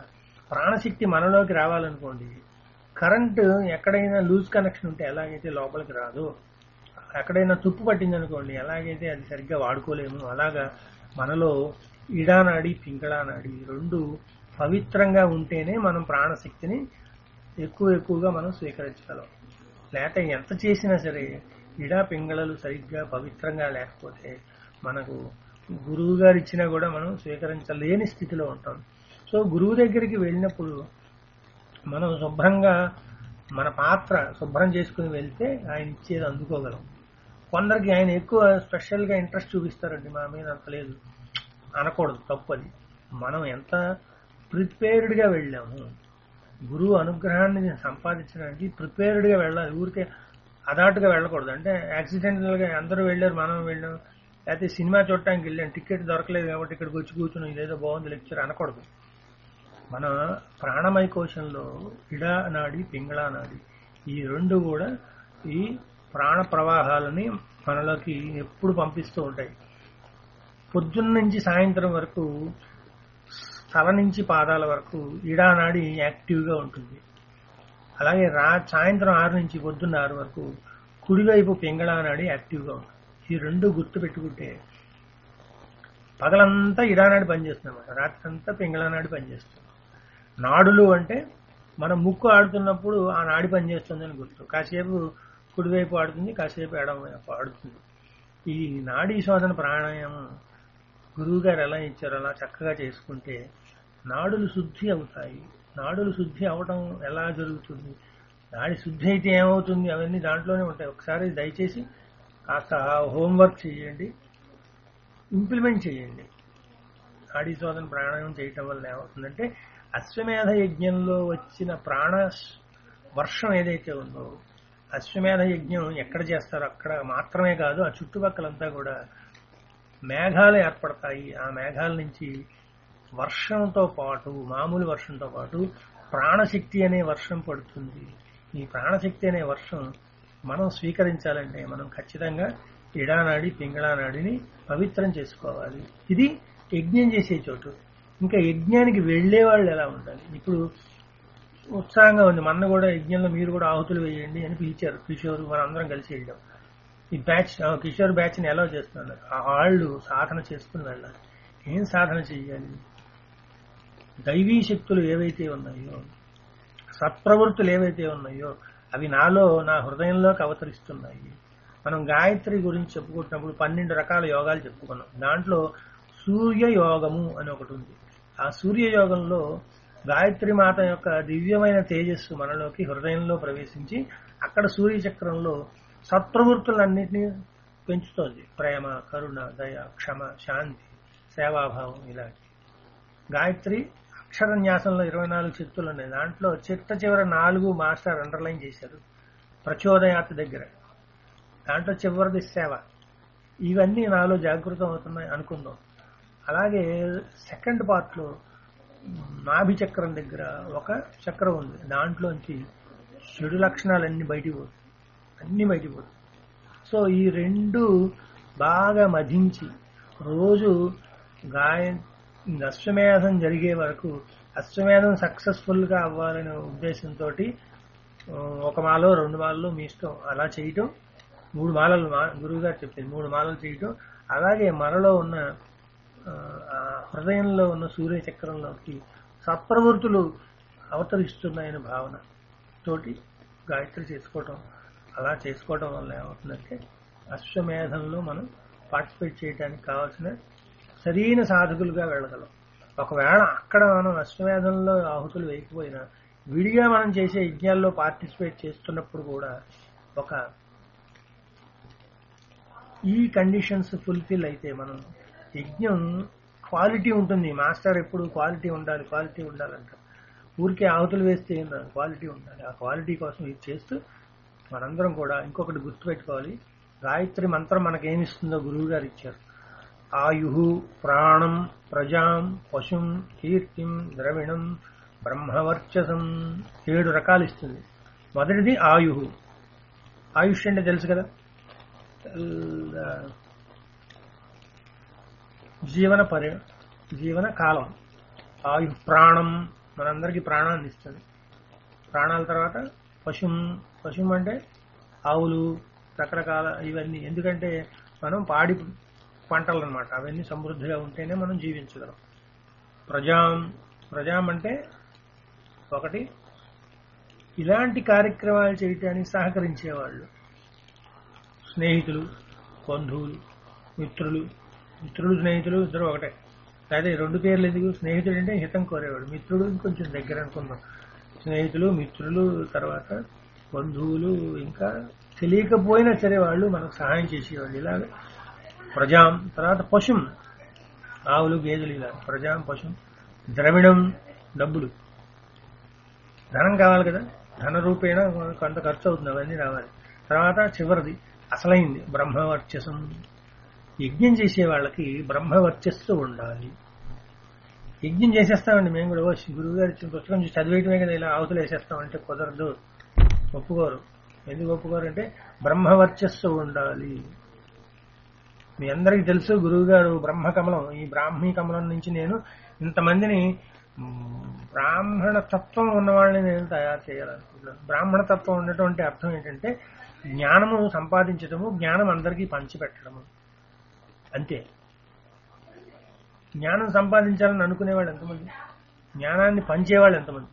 Speaker 1: ప్రాణశక్తి మనలోకి రావాలనుకోండి, కరెంటు ఎక్కడైనా లూజ్ కనెక్షన్ ఉంటే ఎలాగైతే లోపలికి రాదు, ఎక్కడైనా తుప్పు పట్టిందనుకోండి ఎలాగైతే అది సరిగ్గా వాడుకోలేము, అలాగా మనలో ఇడానాడి పింగళానాడి రెండు పవిత్రంగా ఉంటేనే మనం ప్రాణశక్తిని ఎక్కువగా మనం స్వీకరించగలం. లేక ఎంత చేసినా సరే ఇడా పింగళలు సరిగ్గా పవిత్రంగా లేకపోతే మనకు గురువు గారు ఇచ్చినా కూడా మనం స్వీకరించలేని స్థితిలో ఉంటాం. సో గురువు దగ్గరికి వెళ్ళినప్పుడు మనం శుభ్రంగా మన పాత్ర శుభ్రం చేసుకుని వెళ్తే ఆయన ఇచ్చేది అందుకోగలం. కొందరికి ఆయన ఎక్కువ స్పెషల్గా ఇంట్రెస్ట్ చూపిస్తారండి, మా మీద అంత లేదు అనకూడదు, తప్పది. మనం ఎంత ప్రిపేర్డ్గా వెళ్ళాము, గురువు అనుగ్రహాన్ని సంపాదించడానికి ప్రిపేర్డ్గా వెళ్ళాలి. ఊరికే అదాటుగా వెళ్ళకూడదు. అంటే యాక్సిడెంటల్గా అందరూ వెళ్ళారు మనం వెళ్ళాం, లేకపోతే సినిమా చూడటానికి వెళ్ళాం టికెట్ దొరకలేదు కాబట్టి ఇక్కడికి వచ్చి కూర్చున్నాం ఇదేదో బాగుంది లెక్చర్ అనకూడదు. మన ప్రాణమయ కోశంలో ఇడా నాడి పింగళా నాడి ఈ రెండు కూడా ఈ ప్రాణ ప్రవాహాలని మనలోకి ఎప్పుడు పంపిస్తూ ఉంటాయి. పొద్దున్న నుంచి సాయంత్రం వరకు తల నుంచి పాదాల వరకు ఇడానాడి యాక్టివ్గా ఉంటుంది. అలాగే సాయంత్రం 6 నుంచి పొద్దున్న 6 వరకు కుడివైపు పింగళానాడి యాక్టివ్గా ఉంటుంది. ఈ రెండు గుర్తు పెట్టుకుంటే పగలంతా ఇడానాడి పనిచేస్తుంది అన్నమాట, రాత్రి అంతా పింగళానాడి పనిచేస్తుంది. నాడులు అంటే మనం ముక్కు ఆడుతున్నప్పుడు ఆ నాడి పనిచేస్తుందని గుర్తు. కాసేపు కుడివైపు ఆడుతుంది, కాసేపు ఎడమవైపు ఆడుతుంది. ఈ నాడీ శోధన ప్రాణాయామం గురువు గారు ఎలా ఇచ్చారో అలా చక్కగా చేసుకుంటే నాడులు శుద్ధి అవుతాయి. నాడులు శుద్ధి అవటం ఎలా జరుగుతుంది, నాడి శుద్ధి అయితే ఏమవుతుంది, అవన్నీ దాంట్లోనే ఉంటాయి. ఒకసారి దయచేసి కాస్త హోంవర్క్ చేయండి, ఇంప్లిమెంట్ చేయండి. నాడీ శోధన ప్రాణాయామం చేయటం వల్ల ఏమవుతుందంటే అశ్వమేధ యజ్ఞంలో వచ్చిన ప్రాణ వర్షం ఏదైతే ఉందో, అశ్వమేధ యజ్ఞం ఎక్కడ చేస్తారో అక్కడ మాత్రమే కాదు, ఆ చుట్టుపక్కలంతా కూడా మేఘాలు ఏర్పడతాయి. ఆ మేఘాల నుంచి వర్షంతో పాటు, మామూలు వర్షంతో పాటు ప్రాణశక్తి అనే వర్షం పడుతుంది. ఈ ప్రాణశక్తి అనే వర్షం మనం స్వీకరించాలంటే మనం ఖచ్చితంగా ఇడానాడి పింగళానాడిని పవిత్రం చేసుకోవాలి. ఇది యజ్ఞం చేసే చోటు. ఇంకా యజ్ఞానికి వెళ్లే వాళ్ళు ఎలా ఉండాలి? ఇప్పుడు ఉత్సాహంగా ఉంది, మొన్న కూడా యజ్ఞంలో మీరు కూడా ఆహుతులు వేయండి అని పిలిచారు కిషోర్, మనం అందరం కలిసి వెళ్ళాం. ఈ బ్యాచ్ కిషోర్ బ్యాచ్ ని ఎలా చేస్తున్నారు, ఆ వాళ్ళు సాధన చేసుకుని వెళ్ళాలి. ఏం సాధన చెయ్యాలి? దైవీ శక్తులు ఏవైతే ఉన్నాయో, సత్ప్రవృత్తులు ఏవైతే ఉన్నాయో అవి నాలో, నా హృదయంలోకి అవతరిస్తున్నాయి. మనం గాయత్రి గురించి చెప్పుకుంటున్నప్పుడు 12 రకాల యోగాలు చెప్పుకున్నాం. దాంట్లో సూర్య యోగము అని ఒకటి ఉంది. ఆ సూర్య యోగంలో గాయత్రి మాత యొక్క దివ్యమైన తేజస్సు మనలోకి హృదయంలో ప్రవేశించి అక్కడ సూర్యచక్రంలో సత్ప్రవృత్తులన్నింటినీ పెంచుతోంది. ప్రేమ, కరుణ, దయ, క్షమ, శాంతి, సేవాభావం ఇలాంటి. గాయత్రి అక్షరన్యాసంలో 24 శక్తులు ఉన్నాయి. దాంట్లో చివర 4 మాస్టర్ అండర్లైన్ చేశారు. ప్రచోదయాత్ దగ్గర దాంట్లో చివరిది సేవ. ఇవన్నీ నాలో జాగృతం అవుతున్నాయి అనుకుందాం. అలాగే సెకండ్ పార్ట్ లో నాభి చక్రం దగ్గర ఒక చక్రం ఉంది. దాంట్లోంచి చెడు లక్షణాలన్నీ బయటికి పోతాయి, అన్ని బయటికి పోతాయి. సో ఈ రెండు బాగా మధించి రోజు అశ్వమేధం జరిగే వరకు, అశ్వమేధం సక్సెస్ఫుల్ గా అవ్వాలనే ఉద్దేశంతో 1 మాలో 2 మాలలో మీ ఇష్టం అలా చేయటం. 3 మాలలు గురువు గారు చెప్పింది, 3 మాలలు చేయటం. అలాగే మనలో ఉన్న హృదయంలో ఉన్న సూర్యచక్రంలోకి సత్ప్రవృత్తులు అవతరిస్తున్నాయని భావన తోటి గాయత్రి చేసుకోవటం. అలా చేసుకోవటం వల్ల ఏమవుతుందంటే అశ్వమేధంలో మనం పార్టిసిపేట్ చేయడానికి కావాల్సిన సరైన సాధకులుగా వెళ్ళగలం. ఒకవేళ అక్కడ మనం అశ్వమేధంలో ఆహుతులు వేయకపోయినా విడిగా మనం చేసే యజ్ఞాల్లో పార్టిసిపేట్ చేస్తున్నప్పుడు కూడా ఒక ఈ కండిషన్స్ ఫుల్ఫిల్ అయితే మనం యజ్ఞం క్వాలిటీ ఉంటుంది. మాస్టర్ ఎప్పుడు క్వాలిటీ ఉండాలి అంటారు. ఊరికే ఆహుతులు వేస్తే ఏం రాదు, క్వాలిటీ ఉండాలి. ఆ క్వాలిటీ కోసం ఇది చేస్తూ మనందరం కూడా ఇంకొకటి గుర్తుపెట్టుకోవాలి. గాయత్రి మంత్రం మనకేమిస్తుందో గురువు గారు ఇచ్చారు. ఆయు ప్రాణం ప్రజాం పశుం కీర్తిం ద్రవిణం బ్రహ్మవర్చసం 7 రకాలు ఇస్తుంది. మొదటిది ఆయు. ఆయుష్ అంటే తెలుసు కదా, జీవన కాలం. ఆయు ప్రాణం మనందరికీ ప్రాణాన్ని ఇస్తుంది. ప్రాణాల తర్వాత పశుం అంటే ఆవులు, రకరకాల ఇవన్నీ. ఎందుకంటే మనం పాడి పంటలు అన్నమాట, అవన్నీ సమృద్ధిగా ఉంటేనే మనం జీవించగలం. ప్రజాం అంటే ఒకటి ఇలాంటి కార్యక్రమాలు చేయటానికి సహకరించేవాళ్ళు, స్నేహితులు, బంధువులు, మిత్రులు స్నేహితులు ఇద్దరు ఒకటే. అదే రెండు పేర్లు ఎందుకు? స్నేహితుడు అంటే హితం కోరేవాడు, మిత్రుడు కొంచెం దగ్గర అనుకుందాం. స్నేహితులు, మిత్రులు, తర్వాత బంధువులు, ఇంకా తెలియకపోయినా సరే వాళ్ళు మనకు సహాయం చేసేవాళ్ళు. ఇలాగ ప్రజాం. తర్వాత పశుం, ఆవులు, గేదెలు, ఇలా ప్రజాం పశుం. ద్రవిణం డబ్బులు, ధనం కావాలి కదా, ధన రూపేణ కొంత ఖర్చు అవుతుంది, అవన్నీ రావాలి. తర్వాత చివరిది అసలైంది బ్రహ్మవర్చసం. యజ్ఞం చేసే వాళ్ళకి బ్రహ్మవర్చస్సు ఉండాలి. యజ్ఞం చేసేస్తామండి మేము కూడా, గురువు గారు ఇచ్చిన పుస్తకం చూసి చదివేయటమే కదా ఇలా అవతలు వేసేస్తామంటే కుదరదు, ఒప్పుకోరు. ఎందుకు ఒప్పుకోరు అంటే బ్రహ్మవర్చస్సు ఉండాలి. మీ అందరికీ తెలుసు గురువు గారు బ్రహ్మకమలం, ఈ బ్రాహ్మీ కమలం నుంచి నేను ఇంతమందిని బ్రాహ్మణ తత్వం ఉన్న వాళ్ళని నేను తయారు చేయాలనుకుంటున్నాను. బ్రాహ్మణ తత్వం ఉన్నటువంటి అర్థం ఏంటంటే జ్ఞానము సంపాదించడము, జ్ఞానం అందరికీ పంచిపెట్టడము, అంతే. జ్ఞానం సంపాదించాలని అనుకునేవాళ్ళు ఎంతమంది? జ్ఞానాన్ని పంచేవాళ్ళు ఎంతమంది?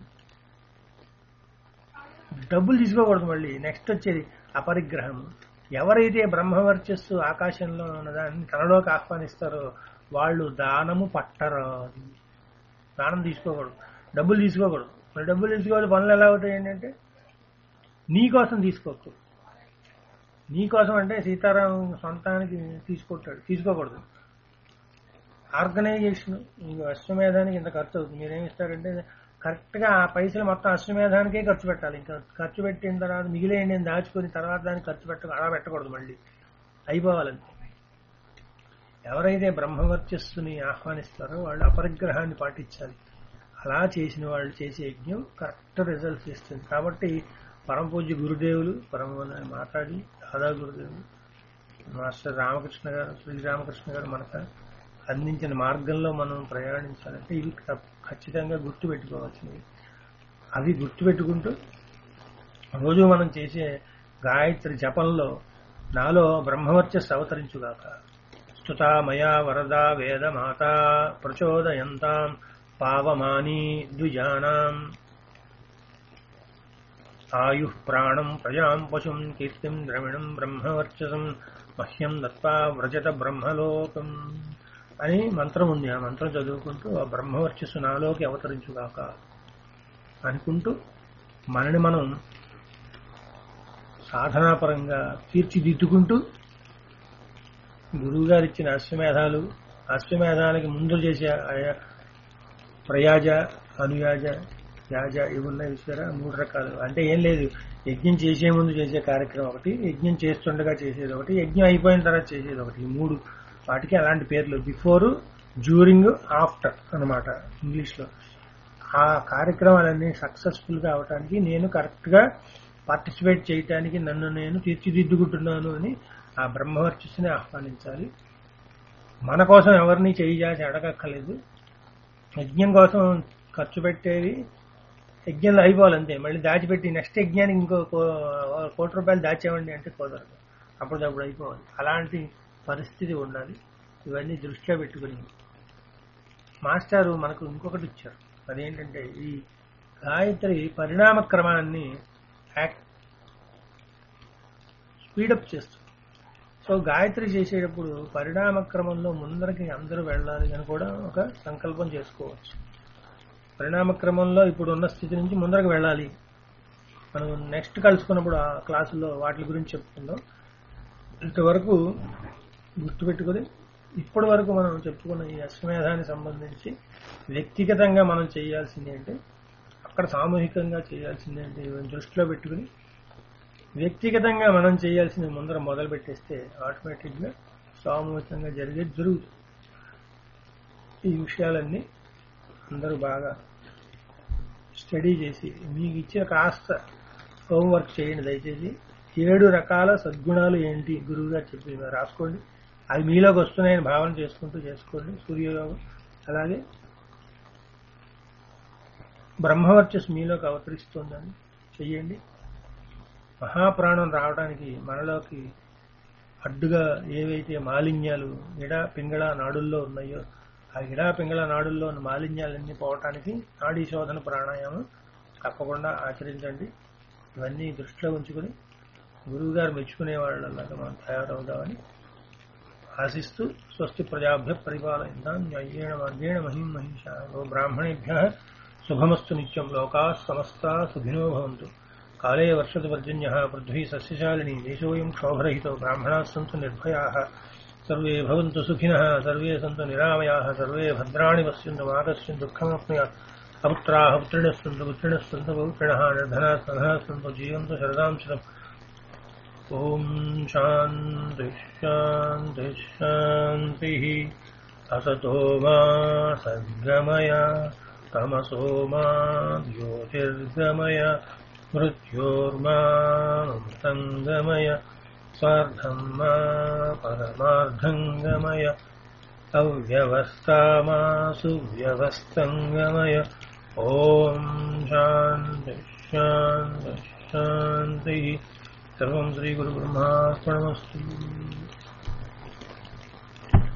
Speaker 1: డబ్బులు తీసుకోకూడదు. మళ్ళీ నెక్స్ట్ వచ్చేది అపరిగ్రహం. ఎవరైతే బ్రహ్మవర్చస్సు ఆకాశంలో ఉన్నదాన్ని తనలోకి ఆహ్వానిస్తారో వాళ్ళు దానము పట్టరాదు. దానం తీసుకోకూడదు, డబ్బులు తీసుకోకూడదు. మరి డబ్బులు తీసుకోవాలి, పనులు ఎలా అవుతాయి ఏంటంటే నీకోసం తీసుకోకు. నీకోసం అంటే సీతారాం సొంతానికి తీసుకోకూడదు. ఆర్గనైజేషన్, అశ్వమేధానికి ఇంత ఖర్చు అవుతుంది, మీరేమి ఇస్తారంటే కరెక్ట్గా ఆ పైసలు మొత్తం అశ్వమేధానికే ఖర్చు పెట్టాలి. ఇంకా ఖర్చు పెట్టిన తర్వాత మిగిలేయండి నేను దాచుకొని తర్వాత దానికి ఖర్చు అలా పెట్టకూడదు, మళ్ళీ అయిపోవాలంటే. ఎవరైతే బ్రహ్మవర్చస్సుని ఆహ్వానిస్తారో వాళ్ళు అపరిగ్రహాన్ని పాటించాలి. అలా చేసిన వాళ్ళు చేసే యజ్ఞం కరెక్ట్ రిజల్ట్స్ ఇస్తుంది. కాబట్టి పరమ పూజ్య గురుదేవులు, మాతాజీ, దాదా గురుదేవులు, మాస్టర్ రామకృష్ణ గారు, శ్రీరామకృష్ణ గారు మనకు అందించిన మార్గంలో మనం ప్రయాణించాలంటే ఇవి ఖచ్చితంగా గుర్తుపెట్టుకోవాల్సినవి. అవి గుర్తుపెట్టుకుంటూ రోజు మనం చేసే గాయత్రి జపంలో నాలో బ్రహ్మవర్చస్సు అవతరించుగాక. స్తుతా మయా వరదా వేదమాత ప్రచోదయంతాం పావమానీ ద్విజానాం ఆయు ప్రాణం ప్రజాం పశుం కీర్తిం ద్రవిణం బ్రహ్మవర్చసం మహ్యం దత్వా వ్రజత బ్రహ్మలోకం అని మంత్రం ఉంది. ఆ మంత్రం చదువుకుంటూ ఆ బ్రహ్మవర్చస్సు నాలోకి అవతరించుగాక అనుకుంటూ మనని మనం సాధనాపరంగా తీర్చిదిద్దుకుంటూ గురువు గారు ఇచ్చిన అశ్వమేధాలకి ముందు చేసే ప్రయాజ, అనుయాజ, యాజ ఇవి ఉన్నాయి విషయారా, 3 రకాలు. అంటే ఏం లేదు, యజ్ఞం చేసే ముందు చేసే కార్యక్రమం ఒకటి, యజ్ఞం చేస్తుండగా చేసేది ఒకటి, యజ్ఞం అయిపోయిన తర్వాత చేసేది ఒకటి. ఈ 3 వాటికి అలాంటి పేర్లు. బిఫోర్, డ్యూరింగ్, ఆఫ్టర్ అన్నమాట ఇంగ్లీష్లో. ఆ కార్యక్రమాలన్నీ సక్సెస్ఫుల్ గా అవటానికి నేను కరెక్ట్ గా పార్టిసిపేట్ చేయటానికి నన్ను నేను తీర్చిదిద్దుకుంటున్నాను అని ఆ బ్రహ్మవర్చస్సుని ఆహ్వానించాలి. మన కోసం ఎవరిని చేసి అడగక్కర్లేదు. యజ్ఞం కోసం ఖర్చు పెట్టేవి యజ్ఞంలో అయిపోవాలంతే. మళ్ళీ దాచిపెట్టి నెక్స్ట్ యజ్ఞానికి ఇంకో 1 కోటి రూపాయలు దాచేవండి అంటే కుదరదు, అప్పుడు అయిపోవాలి. అలాంటి పరిస్థితి ఉండాలి. ఇవన్నీ దృష్టిలో పెట్టుకుని మాస్టారు మనకు ఇంకొకటి ఇచ్చారు. అదేంటంటే ఈ గాయత్రి పరిణామ క్రమాన్ని స్పీడప్ చేస్తుంది. సో గాయత్రి చేసేటప్పుడు పరిణామ క్రమంలో ముందరికి అందరూ వెళ్ళాలి అని కూడా ఒక సంకల్పం చేసుకోవచ్చు. పరిణామ క్రమంలో ఇప్పుడు ఉన్న స్థితి నుంచి ముందరకు వెళ్ళాలి. మనం నెక్స్ట్ కలుసుకున్నప్పుడు ఆ క్లాసుల్లో వాటి గురించి చెప్పుకుందాం. ఇంతవరకు గుర్తుపెట్టుకుని ఇప్పటి వరకు మనం చెప్పుకున్న ఈ అశ్వమేధానికి సంబంధించి వ్యక్తిగతంగా మనం చేయాల్సింది అంటే, అక్కడ సామూహికంగా చేయాల్సింది అంటే ఇవన్నీ దృష్టిలో పెట్టుకుని వ్యక్తిగతంగా మనం చేయాల్సింది ముందర మొదలు పెట్టేస్తే ఆటోమేటిక్గా సామూహికంగా జరుగుతుంది. ఈ విషయాలన్నీ అందరూ బాగా స్టడీ చేసి మీకు ఇచ్చిన కాస్త హోంవర్క్ చేయండి దయచేసి. 7 రకాల సద్గుణాలు ఏంటి గురువుగారు చెప్పి రాసుకోండి. అవి మీలోకి వస్తున్నాయని భావన చేసుకుంటూ చేసుకోండి. సూర్యయోగం, అలాగే బ్రహ్మవర్చస్సు మీలోకి అవతరిస్తోందని చెయ్యండి. మహాప్రాణం రావడానికి మనలోకి అడ్డుగా ఏవైతే మాలిన్యాలు ఇడా పింగళ నాడుల్లో ఉన్నాయో ఆ ఇడా పింగళ నాడుల్లో ఉన్న మాలిన్యాలన్నీ పోవటానికి నాడీ శోధన ప్రాణాయామం తప్పకుండా ఆచరించండి. ఇవన్నీ దృష్టిలో ఉంచుకుని గురువు గారు మెచ్చుకునే వాళ్ళలాగా మనం తయారవుదామని ఆశిస్తూ స్వస్తి ప్రజాభ్య పరిపాలయంతాం న్యాయేణ మార్గేణ మహిం మహిషా బ్రాహ్మణేభ్యః శుభమస్తు నిత్యం లోకాః సమస్తాః సుఖినో భవంతు. కాలే వర్షతు పర్జన్యః పృథ్వీ సస్యశాలినీ దేశోऽयं క్షోభరహితో బ్రాహ్మణాः సन्तు నిర్భయాः సర్వే భవంతు సుఖినః సర్వే సంతు నిరామయాः సర్వే భద్రాణి పశ్యంతు మా కశ్చిన్ దుఃఖమాప్నుయాత్ అపుత్రాः పుత్రిణः సन्तు పుత్రిణः సन्तు పౌత్రిణः నిర్ధనాः సధనాः సन्तు జీవంతు శరదాం శతం. ఓం శాంతి శాంతి శాంతి. అసతో మా సద్గమయ తమసో మా జ్యోతిర్గమయ మృత్యోర్మామృతం గమయ స్వార్థం మా పరమార్థం గమయ అవ్యవస్థా మా సువ్యవస్థం గమయ. ఓం శాంతి శాంతి శాంతి. సర్వం శ్రీ గురు బ్రహ్మార్పణమస్తు.